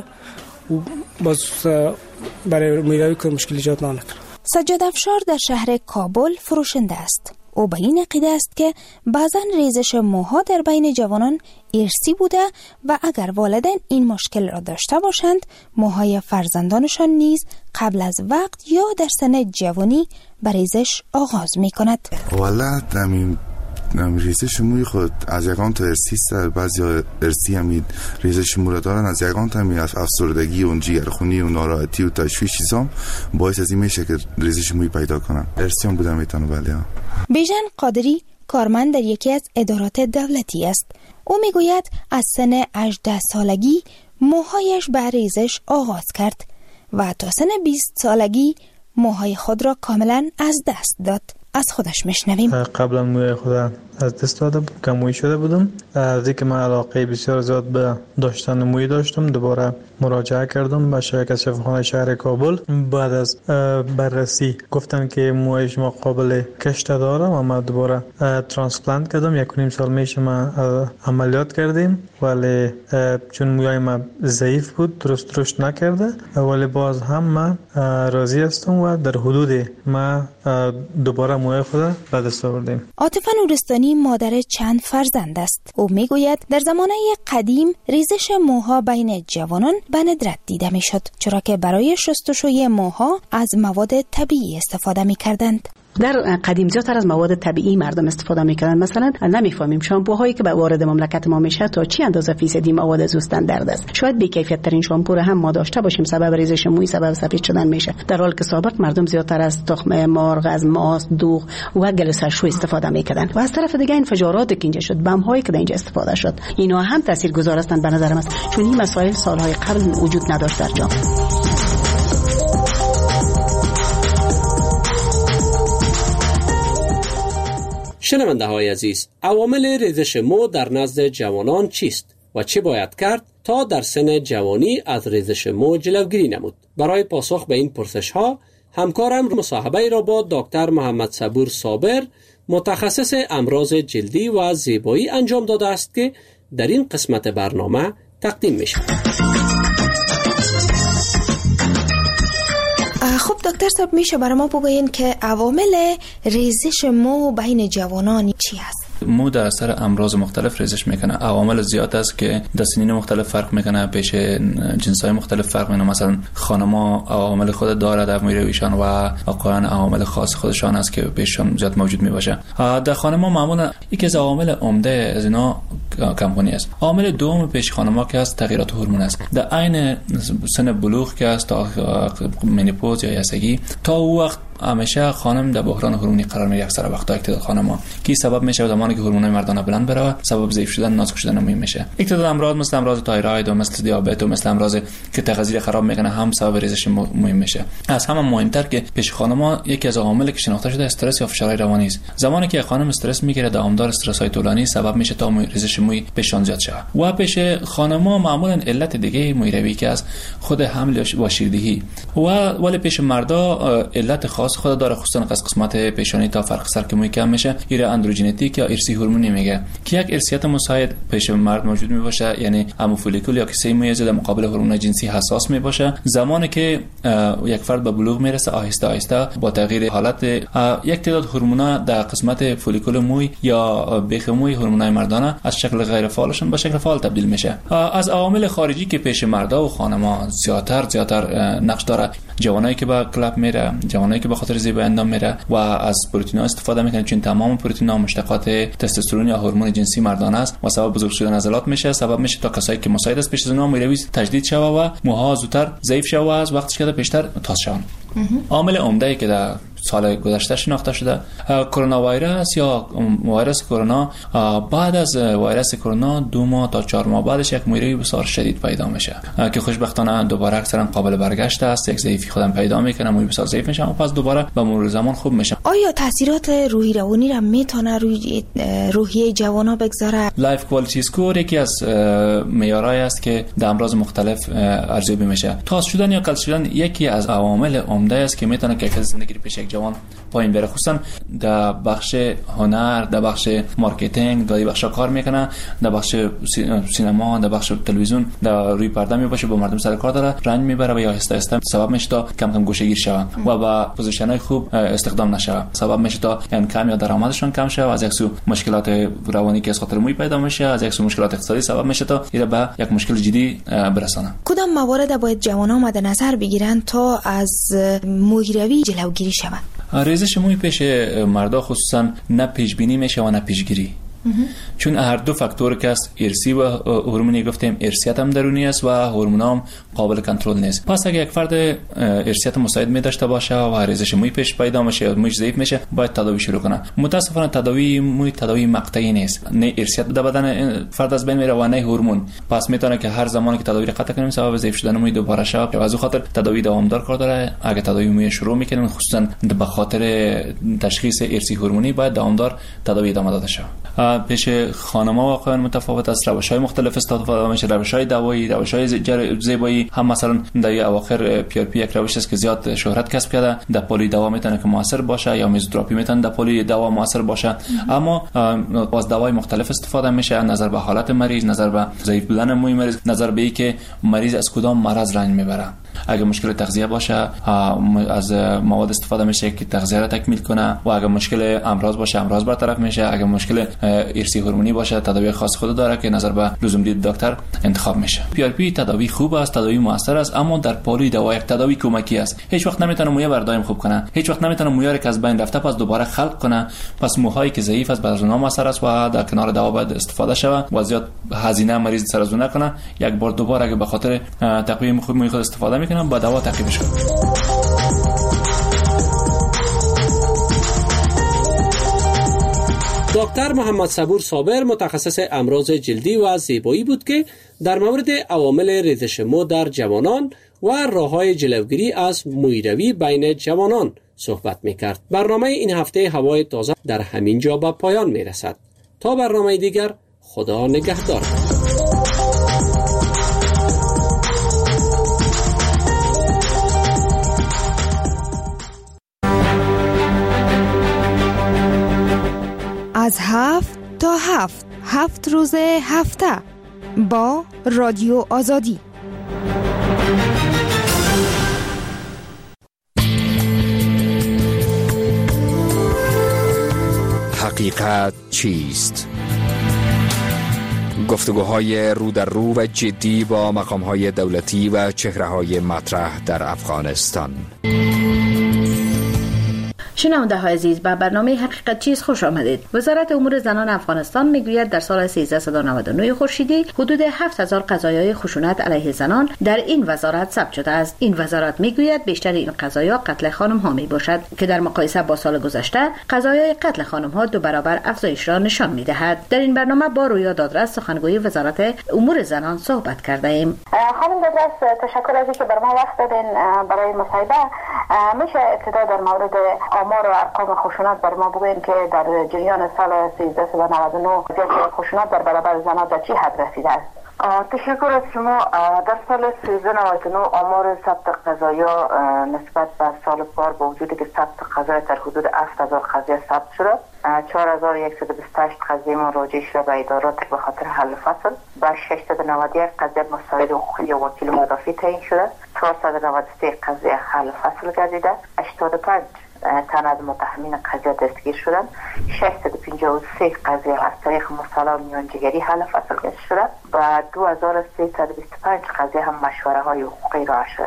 باز برای میراوی که مشکل ایجاد نکنه. سجاد افشار در شهر کابل فروشنده است. او به این عقیده است که بعضا ریزش موها در بین جوانان ارثی بوده و اگر والدین این مشکل را داشته باشند، موهای فرزندانشان نیز قبل از وقت یا در سن جوانی به ریزش آغاز می کند. والا ریزش موی خود از یکان تا ارسی است، بعضی ارسی همین ریزش مو را دارن، از یکان تا همین افسردگی و جگرخونی و ناراحتی و تشویش چیزام باعث از این میشه که ریزش موی پیدا کنن. ارسی هم بودم میتونه. بله. بیژن قادری کارمند در یکی از ادارات دولتی است. او میگوید از سن 18 سالگی موهایش به ریزش آغاز کرد و تا سن 20 سالگی موهای خود را کاملا از دست داد. از خودش میشنویم. قبلا موی خودم از دست داده بود، کموی شده بودم. از اینکه من علاقه بسیار زیاد به داشتن موی داشتم، دوباره مراجعه کردم به شرکت شفاخانه شهر کابل. بعد از بررسی گفتن که موی شما قابل کشت داره و من دوباره ترانسپلانت کردم. 1.5 سال میشه من عملیات کردیم، ولی چون موی من ضعیف بود، درست رشد نکرده، ولی باز هم من راضی هستم و در حدود من دوباره موی خود به دست آوردیم. عاطفه نورستانی مادر چند فرزند است. او میگوید در زمانه قدیم ریزش موها بین جوانان به ندرت دیده میشد، چرا که برای شستشوی موها از مواد طبیعی استفاده میکردند. در قدیم زیادتر از مواد طبیعی مردم استفاده میکنن. مثلا نمیفهمیم شامپوهایی که به وارد مملکت ما میشه تا چی اندازه فیصدی مواد زوستندرد است. شاید بی کیفیت ترین شامپو رو هم ما داشته باشیم، سبب ریزش موی، سبب سفید شدن میشه، در حالی که سابق مردم زیادتر از تخم مرغ، از ماست، دوغ و گل سرشو استفاده میکردن. و از طرف دیگه انفجاراتی که اینجا شد، بم هایی که اینجا استفاده شد، اینا هم تاثیرگذار هستند به نظر من، چون این مسائل سالهای قبل وجود نداشت در جامعه. شنونده های عزیز، عوامل ریزش مو در نزد جوانان چیست و چه باید کرد تا در سن جوانی از ریزش مو جلوگیری نمود؟ برای پاسخ به این پرسش ها همکارم مصاحبه را با دکتر محمد صبور صابر، متخصص امراض جلدی و زیبایی انجام داده است که در این قسمت برنامه تقدیم می شود. خب دکتر صاحب، میشه برای ما بگوین که عوامل ریزش مو بین جوانان چی هست؟ مو در اثر امراض مختلف ریزش میکنه. عوامل زیاد است که در سنین مختلف فرق میکنه، پیش جنسای مختلف فرق میکنه. مثلا خانم‌ها عوامل خود داره در مویرویشان و آقایان عوامل خاص خودشان است که پیششان زیاد موجود میباشه. در خانم‌ها معمولا یکی از عوامل عمده از اینا کمخونی است. عامل دوم پیش خانم‌ها که است تغییرات هورمون است. در عین سن بلوغ که است تا منوپوز یا یسگی، تا او وقت همیشه خانم در بحران هورمونی قرار میگیره. اکثر وقتا اکتداد خانم‌ها کی سبب میشه زمانی که هورمونای مردانه بلند بره، سبب ضعیف شدن، نازک شدن مهم میشه. اکتداد امراض مثل امراض تایروید و مثل دیابت و مثل امراض که تغذیه خراب میکنه هم سبب ریزش مهم میشه. از همه مهمتر که پیش خانم‌ها یکی از عواملی که شناخته شده استرس یا فشار روانی است. زمانی که خانم استرس میگیره، دوامدار استرس‌های طولانی سبب میشه تا ریزش موی پیشان زیاد شه. و پیش خانم‌ها معمولا علت دیگه مویروی که است خود حمل و شیردهی ولی پیش مردا علت خاص خود داره، خصوصا قسمت پیشانی تا فرق سر که موی کم میشه. ایره اندروژنتیک یا ارثی هورمونی میگه که یک ارثیت مساعد پیش مرد موجود میباشه، یعنی همو فولیکول یا کیسه موی در مقابل هورمون جنسی حساس میباشه. زمانی که یک فرد به بلوغ میرسه، آهسته آهسته با تغییر حالت یک تعداد هورمونا در قسمت فولیکول موی یا بیخ موی، هورمونای مردانه از شکل غیر فعالشون به شکل فعال تبدیل میشه. از عوامل خارجی که پیش مردا و خانم‌ها زیادتر نقش داره، جوانایی که به کلاب میره، جوانایی که به خاطر زیبایی اندام میره و از پروتئین‌ها استفاده میکنه، چون تمام پروتئین‌ها مشتقات تستوسترون یا هورمون جنسی مردانه است و سبب بزرگ شدن عضلات میشه. سبب میشه تا کسایی که مساعد است پیش از اونها مویروی تجدید شوه و موها زودتر ضعیف شوه و از وقتش که پیشتر تاز شون. عامل عمده‌ای که در سال گذشته شناخته شده کرونا ویروس یا ویروس کرونا، بعد از ویروس کرونا 2 ماه تا 4 ماه بعدش یک مویروی بسیار شدید پیدا میشه که خوشبختانه دوباره اکثرا قابل برگشت است. یک ضعیفی خودم پیدا میکنه، موی بسیار ضعیف میشه و پس دوباره به مرور زمان خوب میشه. آیا تاثیرات روحی روانی را میتونه روی روحیه جوانا بگذاره؟ لایف کوالیتی اسکور یکی از معیارهایی است که در امراض مختلف ارزیابی میشه. تاز شدن یا کل شدن یکی از عوامل عمده است که میتونه کیفیت زندگی پیش یک جوان پایین بره، خصوصا در بخش هنر، در بخش مارکتینگ، در بخش کار میکنه، در بخش سینما، در بخش تلویزیون، در روی پرده میباشه، با مردم سر کار داره، رنج میبره و یا آهسته آهسته سبب میشه تا کم کم گوشه‌گیر شوه و با پوزیشن‌های خوب استخدام نشوه. سبب میشه تا کم یا درآمدشون کم شه و از یک سو مشکلات روانی که از خاطر موی پیدا میشه، از یک سو مشکلات اقتصادی سبب میشه تا اینا به یک مشکل جدی برسانه. کدام موارد باید جوانان مد نظر بگیرن تا از مویروی جلوگیری شود؟ ریزش موی پیش مردا خصوصا نه پیش بینی میشه و نه پیشگیری، چون هر دو فاکتور که است، ارثی و هورمونی گفتیم، ارثیت هم درونی است و هورمونام قابل کنترل نیست. پس اگه یک فرد ارثیت مساعد می داشته باشه و ریزش موی پیش پیدا میشه یا مویش ضعیف میشه، باید تداوی شروع کنه. متاسفانه تداوی موی تداوی مقطعی نیست، نه ارثیت در بدن فرد از بین میره و نه هورمون. پس میتونه که هر زمانی که تداوی قطع کنیم سبب ضعیف شدن موی دوباره شه. از اون خاطر تداوی دوامدار کار داره. اگه تداوی موی شروع میکنیم خصوصا به خاطر تشخیص ارثی هورمونی، باید دوامدار تداوی ادامه داده شه. پیش خانم‌ها و آقایان متفاوت است، روش‌های مختلف استفاده میشه، روش‌های دوایی، روش‌های زیبایی. هم مثلا در اواخر PRP یک روش است که زیاد شهرت کسب کرده، در پلی دوا میتونه که موثر باشه، یا میزوتراپی میتونه در پلی دوا موثر باشه. اما از دوای مختلف استفاده میشه، نظر به حالت مریض، نظر به ضعیف بودن موی مریض، نظر به اینکه مریض از کدام مرض رنج میبره. اگه مشکل تغذیه باشه از مواد استفاده میشه که تغذیه را تکمیل کنه، و اگه مشکل امراض باشه امراض برطرف میشه. اگه مشکل ارثی هورمونی باشه تداوی خاص خود داره که نظر به لزوم دید دکتر انتخاب میشه. PRP تداوی خوب است، تداوی موثر است، اما در پالی دوا یک تداوی کمکی است. هیچ وقت نمیتونه موی بردایم خوب کنه، هیچ وقت نمیتونه موی که از بین رفته پس دوباره خلق کنه. پس موهایی که ضعیف است بر اونها موثر است و در کنار دوا باید استفاده شود و زیاد هزینه مریض سر از نکنه. یک بار دوباره اگه به خاطر تقویم خوب موی خود استفاده میکنه با دوا تعقیبش کنه. دکتر محمد صبور صابر متخصص امراض جلدی و زیبایی بود که در مورد عوامل ریزش مو در جوانان و راه‌های جلوگیری از مویروی بین جوانان صحبت می‌کرد. برنامه این هفته هوای تازه در همین جا به پایان می‌رسد. تا برنامه دیگر، خدا نگهدار. از 7 تا 7 روز هفته با رادیو آزادی. حقیقت چیست؟ گفتگوهای رو در رو و جدی با مقام‌های دولتی و چهره‌های مطرح در افغانستان. شنونده های عزیز، به برنامه حقیقت چیست خوش آمدید. وزارت امور زنان افغانستان میگوید در سال 1399 خورشیدی حدود 7000 قضایای خشونت علیه زنان در این وزارت ثبت شده است. این وزارت میگوید بیشتر این قضایا قتل خانم ها می باشد که در مقایسه با سال گذشته قضایای قتل خانم ها 2 برابر افزایش را نشان میدهد. در این برنامه با رویا دادرس سخنگوی وزارت امور زنان صحبت کرده ایم. خانم دادرس، تشکر از اینکه بر ما وقت دادین برای مصاحبه. میشه ابتدا در مورد آمار و ارقام خشونت بر ما بگوییم که در جریان سال 1399 زیاد خشونت در برابر زنان در چی حد رسیده است؟ تشکر از شما. در سال 1399 آمار ثبت قضایا نسبت به سال پار با وجودی که ثبت قضایا در حدود 7000 قضیه ثبت شده، 4128 قضیه مراجعه شده به ادارات به خاطر حل فصل، و 691 قضیه مساعد حقوقی و وکیل مدافع تعیین شده، 493 قضیه حل فصل گردیده، 85 تن از متهمین قضیه دستگیر شدند، 653 قضیه از طریق مصالحه میانجیگری حل فصل گشته شده و 2325 قضیه هم مشوره های حقوقی راه شده.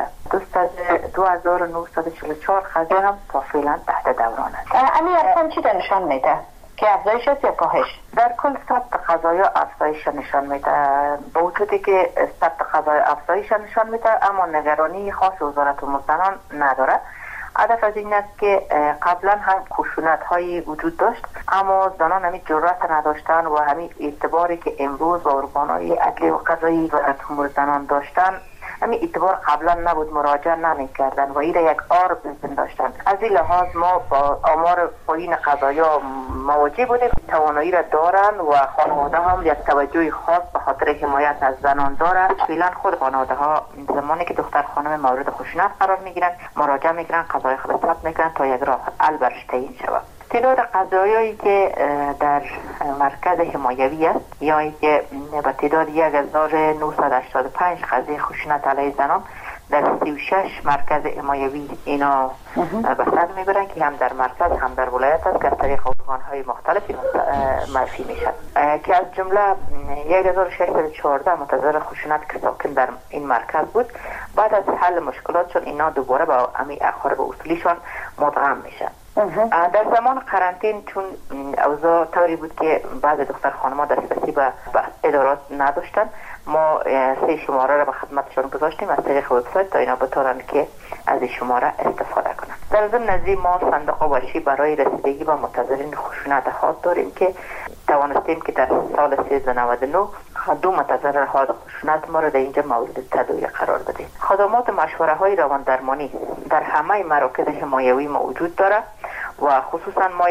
2944 قضیه هم تا فعلا تحت دوران است. امی ارقام چی نشان میده؟ که افزایش است یا کاهش؟ در کل ثبت قضایا افزایش نشان میده. با وجودی که ثبت قضایا افزایش نشان میده، اما نگرانی خاص وزارت امور زنان نداره. هدف از این است که قبلا هم خشونت هایی وجود داشت، اما زنان همین جرأت نداشتن و همین اعتباری که امروز با ارگان های عدلی و قضایی وزارت امور زنان داشتن، همین اعتبار قبلا نبود، مراجعه نمی‌کردن و این یک عار داشتن. از این لحاظ ما با آمار پایین قضایا مواجه بودیم. توانایی را دارن و خانواده هم یک توجه خاص به خاطر حمایت از زنان دارن. فعلا خود خانواده ها زمانی که دختر خانم مورد خشونت قرار میگیرن مراجعه میکنن، قضای خود ثبت میکنن تا یک راه حل برش تعیین شود. تعداد قضایایی که در مرکز حمایوی است یا که به تعداد 1985 قضیه خشونت علیه زنان در 36 مرکز حمایوی اینا به سر میبرن که هم در مرکز هم در ولایت است که از طریق ارگان‌های مختلفی معرفی میشن، که از جمله 1614 متضرر خشونت که ساکن در این مرکز بود. بعد از حل مشکلاتشون اینا دوباره با امی اقارب اصولیشان مدغم میشن. در زمان قرنطین چون اوضاع طوری بود که بعض دختر خانم‌ها دسترسی به ادارات نداشتن، ما 3 شماره را به خدمتشان گذاشتیم از طریق وبسایت تا اینا بتونن که از این شماره استفاده کنن. در ضمن از این ما صندوق آواشی برای رسیدگی به متضررین خشونت حاد داریم که توانستیم که در سال 1399 2 متضرر حاد خشونت ما را در اینجا مورد تداوی قرار بدیم. خدمات مشوره های روان درمانی در همه مراکز حمایوی موجود داره و خصوصا ما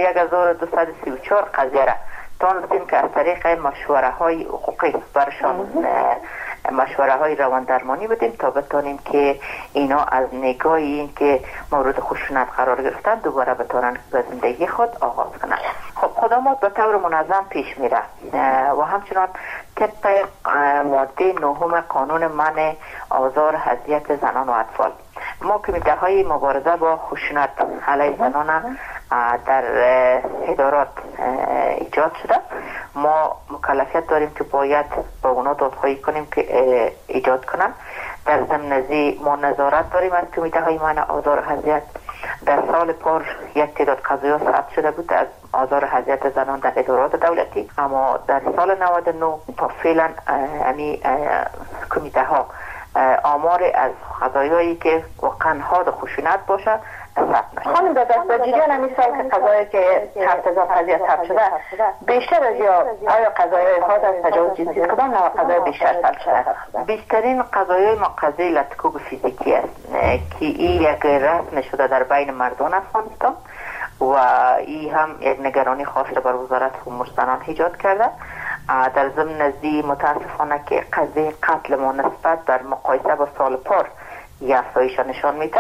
1234 قضیه را تانستیم که از طریق مشوره های حقوقی برشان مشوره های روان درمانی بدیم تا بتانیم که اینا از نگاه این که مورد خشونت قرار گرفتن دوباره بتانن به زندگی خود آغاز کنند. خب خدمات به طور منظم پیش میره و همچنان طبق ماده 9 قانون منع آزار اذیت زنان و اطفال ما کمیته های مبارزه با خشونت علیه زنان در ادارات ایجاد شده. ما مکلفیت داریم که باید با اونا دادخواهی کنیم که ایجاد کنن. در ضمن ازی ما نظارت داریم از کمیته های منع آزار اذیت. در سال پار یک تعداد قضایا ثبت شده بود از آزار اذیت زنان در ادارات دولتی، اما در سال 99 تا فعلا امی کمیته ها آمار از قضایایی که واقعا حاد خشونت باشه خانم دادرس، در جریان همین سال که قضایی که 7000 قضیه ثبت شده بیشتر از آیا قضایای حاد از تجاوز جنسی کدام نوع قضایا بیشتر ثبت شده؟ بیشترین قضایای ما قضیه لطکوب فیزیکی است که این یک رسم شده در بین مردان افغانستان و این هم یک نگرانی خاص بر وزارت امور زنان ایجاد کرده. در ضمن ازی متاسفانه که قضیه قتل ما نسبت در مقایسه با سال پار یک افزایش نشان میده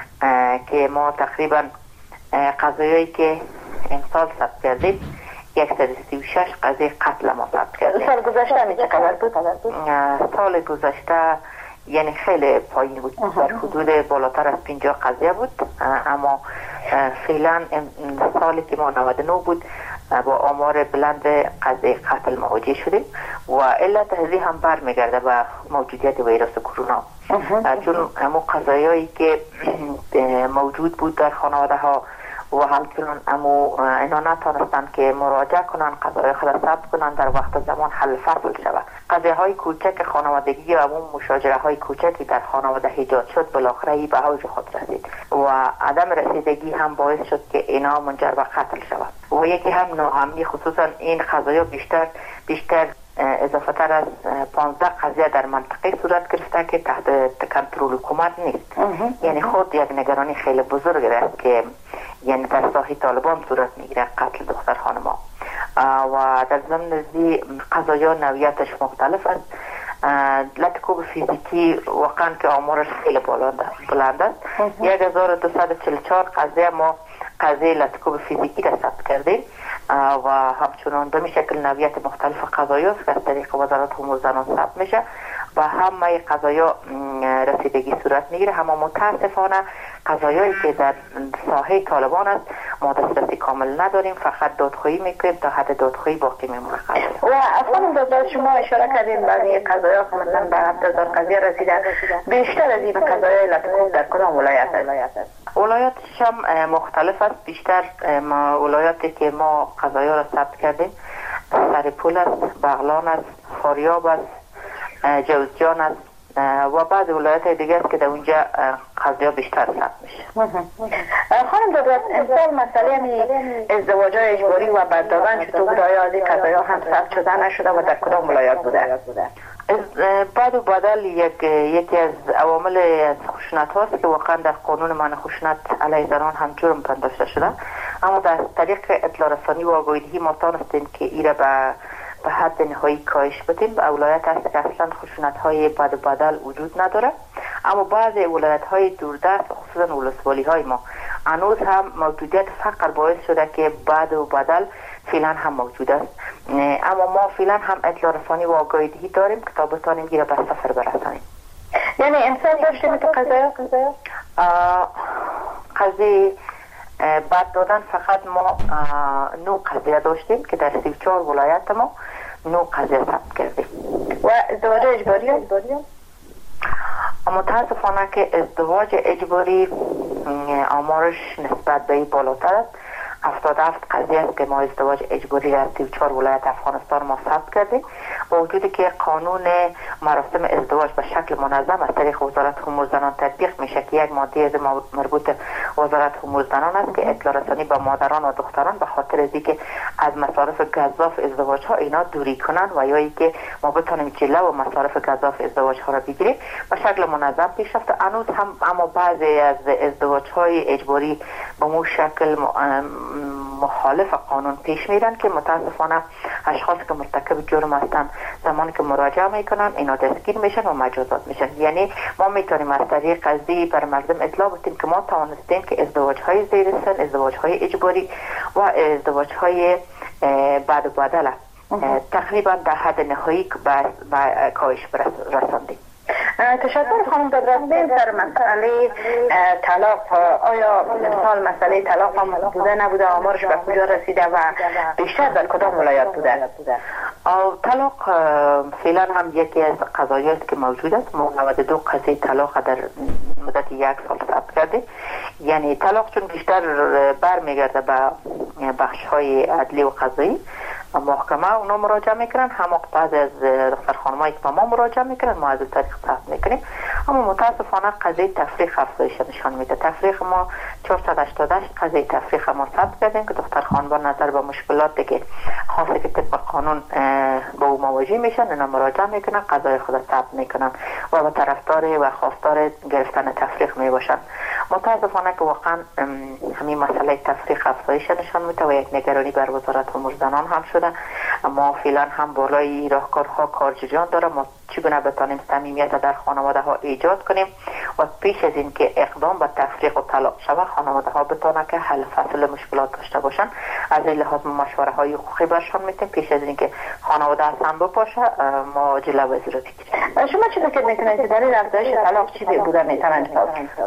که ما تقریبا قضایایی که امسال ثبت کردیم 136 قضیه قتل ما ثبت کردیم. سال گذشته می چقدر بود؟ سال گذشته یعنی خیلی پایین بود، در حدود بالاتر از 50 قضیه بود، اما فعلا سالی که ما 99 بود با آمار بلند قضیه قتل مواجه شدیم و علت هذه هم برمیگرده به موجودیت ویروس کرونا، چون همون قضایایی که موجود بود در خانواده ها و همچنان اینا نتانستند که مراجعه کنن قضایای خود ثبت کنن در وقت زمان حل فصل شود. قضیه های کوچک خانوادگی و همون مشاجره های کوچکی در خانواده ایجاد شد بالاخره به اوج خود رسید و عدم رسیدگی هم باعث شد که اینا منجر به قتل شود و یکی هم ناامنی، خصوصا این قضایا بیشتر اضافه تر از 15 قضیه در منطقه صورت گرفته که تحت کنترل حکومت نیست. یعنی خود یک نگرانی خیلی بزرگ است که یعنی در ساحه طالبان صورت میگیره قتل دختر خانما و در ضمن ذی قضایا نوعیتش مختلف است. لطکوب فیزیکی واقعا که آمارش خیلی بلند است. 1244 قضیه ما قضیه لطکوب فیزیکی را ثبت کردیم و همچنان به شکل نوعیت مختلف قضایا که از طریق وزارت امور زنان ثبت میشه و همه قضایا رسیدگی صورت میگیره. اما متاسفانه قضایایی که در ساحه طالبان است ما دسترسی کامل نداریم، فقط دادخواهی میکنیم، تا حد دادخواهی باقی میمونه. و خانم دادگاه شما اشاره کردین بعضی قضایا که مثلا به 7000 قضیه رسیده، بیشتر از این قضایای لطکوب در کدام ولایت است؟ ولایاتش هم مختلف است. بیشتر ولایاتی که ما قضایا را ثبت کردیم سرپول است، بغلان است، فاریاب است، جوزجان است و بعض ولایات دیگه است که در اونجا قضایا بیشتر ثبت میشه. خانم دادگاه امسال مسئله ازدواج‌های اجباری و بردادن چطور بود؟ آیا از این قضایا هم ثبت شده نشده و در کدام ولایات بوده؟ بعد و بدل یکی از عوامل از خشونت هاست که واقعا در قانون منع خشونت علیه زنان هم جرم پنداشته شده، اما در طریق اطلاع رسانی و آگاهی ما تانستیم که ایره به حد نهایی کاهش بدیم. به ولایت هست که اصلا خشونت های بد و بدل وجود نداره، اما بعضی ولایت های دوردست خصوصا ولسوالی های ما هنوز هم موجودیت فقر باعث شده که بد و بدل فعلا هم موجود است. اما ما فعلا هم اطلاع رسانی و آگاهی داریم که تا بتانیم گیره به سفر برسانیم. یعنی امسال داشتیم که قضیه بعد دادن فقط ما 9 قضیه داشتیم که در 34 ولایت ما 9 قضیه ثبت کردیم. و ازدواج اجباری متاسفانه که ازدواج اجباری آمارش نسبت به این بالاتر است. 77 قضیه است که ما ازدواج اجباری در 34 ولایت افغانستان ما ثبت کردیم، با وجودی که قانون مراسم ازدواج به شکل منظم از طریق وزارت امور زنان تطبیق میشه که یک ماده از مربوط وزارت امور زنان است که اطلاع رسانی به مادران و دختران به خاطر از اینکه از مصارف گزاف ازدواج ها اینا دوری کنن و یا اینکه ما بتونیم جلو و مصارف گزاف ازدواج ها را بگیریم به شکل منظم پیش رفته. هنوز هم اما بعضی از ازدواج های اجباری به مو شکل مخالف قانون پیش میرن که متاسفانه اشخاص که مرتکب جرم هستن زمانی که مراجعه میکنن اینا دستگیر میشن و مجازات میشن. یعنی ما میتونیم از طریق قضیه بر مردم اطلاع بدیم که ما توانستیم که ازدواج های زیر سن، ازدواج های اجباری و ازدواج های بعد و بدل تقریبا در حد نهایی به کاهش رساندیم. تشکر خانم دادگاه. در مسئله طلاق، آیا امسال مسئله طلاق هم بوده نبوده؟ آمارش به کجا رسیده و بیشتر در کدام ولایت بوده؟ طلاق فعلا هم یکی از قضایاست که موجود است. ما 92 قضیه طلاق در مدت 1 سال ثبت کرده. یعنی طلاق چون بیشتر برمیگرده به بخش های عدلی و قضایی، محکمه اونا مراجعه میکنن، هم بعض از دختر خانمایی که ما مراجعه میکنن ما از طریق ثبت میکنیم. اما متاسفانه قضیه تفریق افزایش نشان میده. تفریق ما 488 قضیه تفریق ما ثبت کردیم که دختر خانم نظر به مشکلاتی که خاصه که طبق قانون با او مواجه میشن اینا مراجعه میکنن، قضای خود ثبت میکنن و به طرفدار و خواستار گرفتن تفریق میباشن. متاسفانه که واقعا همین مسئله تفریق افزایش نشان میده و یک نگرانی بر وزارت امور زنان هم شده. ما فعلا هم بالای راهکارها کارجویان داره ما چگونه بتانیم صمیمیت در خانواده ها ایجاد کنیم و پیش از این که اقدام به تفریق و طلاق شود خانواده ها بتانه که حل فصل مشکلات داشته باشن. از این لحاظ مشوره های حقوقی برشان میتیم پیش از این که خانواده هم بپاشه ما جلوه از رو بگیریم. شما چی فکر میکنید که دلیل افزایش طلاق چی بوده میتونه؟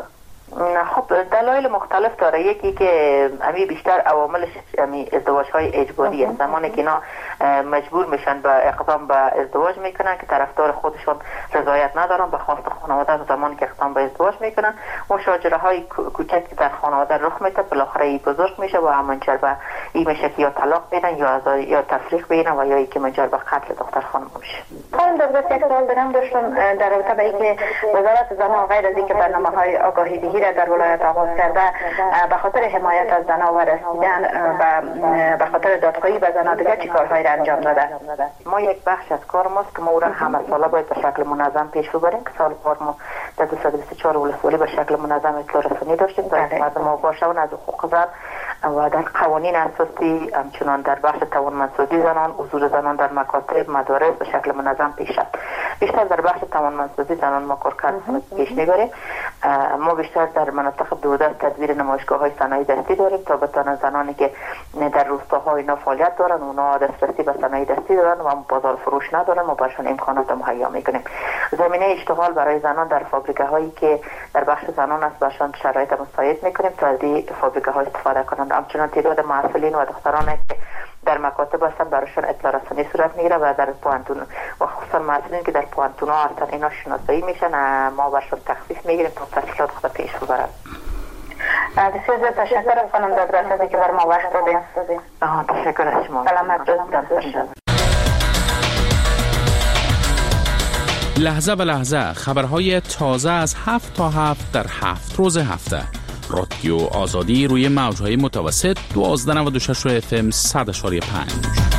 خب دلایل مختلف داره. یکی که امی بیشتر عواملش ازدواج های اجباری است. زمانی که اینا مجبور میشن به اقدام به ازدواج میکنن که طرفدار خودشون رضایت ندارن به خواست خانواده، زمانی که اقدام به ازدواج میکنن مشاجره های کوچک که در خانواده رخ میده بالاخره ای بزرگ میشه و همانجا به این میشه که یا طلاق بدن یا تفریق بدن و یا ای که منجر به قتل دختر خانم میشه. خانم دکتر یک سوال دارم داشتم در رابطه با اینکه وزارت زنان غیر از اینکه برنامه‌های آگاهی دهی را در ولایت آغاز کرده به خاطر حمایت از زنان و رسیدن به خاطر دادخواهی به زنان دیگر چه کارهایی را انجام داده؟ ما یک بخش از کار ماست که ما اون همه ساله باید به شکل منظم پیش ببریم که سال بار ما در 224 ولسوالی به شکل منظم اطلاع رسانی داشتیم در مردم آگاه شدن از حقوق زن و در قوانین اساسی همچنان در بخش توانمندسازی زنان، حضور زنان در مکاتب، مدارس به شکل منظم پیش رفت. بیشتر در بخش توانمندسازی زنان ما کار کردیم پیش میبریم. ما بیشتر در مناطق دوردست تدبیر نمایشگاه‌های صنایع دستی داریم تا بتوانند زنانی که در روستاها اینا فعالیت دارن اونا دسترسی به صنایع دستی دارن و بازار فروش ندارن ما براشون امکانات مهیا میکنیم. زمینه اشتغال برای زنان در فابریکه هایی که در بخش زنان است براشون شرایط مساعد میکنیم تا از این فابریکه ها استفاده کنند. همچنان تعداد مسئولین و دختران که در مکاتب هستن براشون اطلاع رسانی صورت میگیره و در پوانتون و خصوصا مسئولین که در پوانتون ها هستن اینا شناسایی میشن ما براشون تخفیف میگیریم تا تحصیلات خود پیش ببرن. بسیار زیاد تشکر خانم دکتر که بر ما وقت دادید. تشکر از شما. سلامت باشید. لحظه به لحظه خبرهای تازه از 7 تا 7 در 7 روز هفته. رادیو آزادی روی موجهای متوسط 1296 FM 100.5.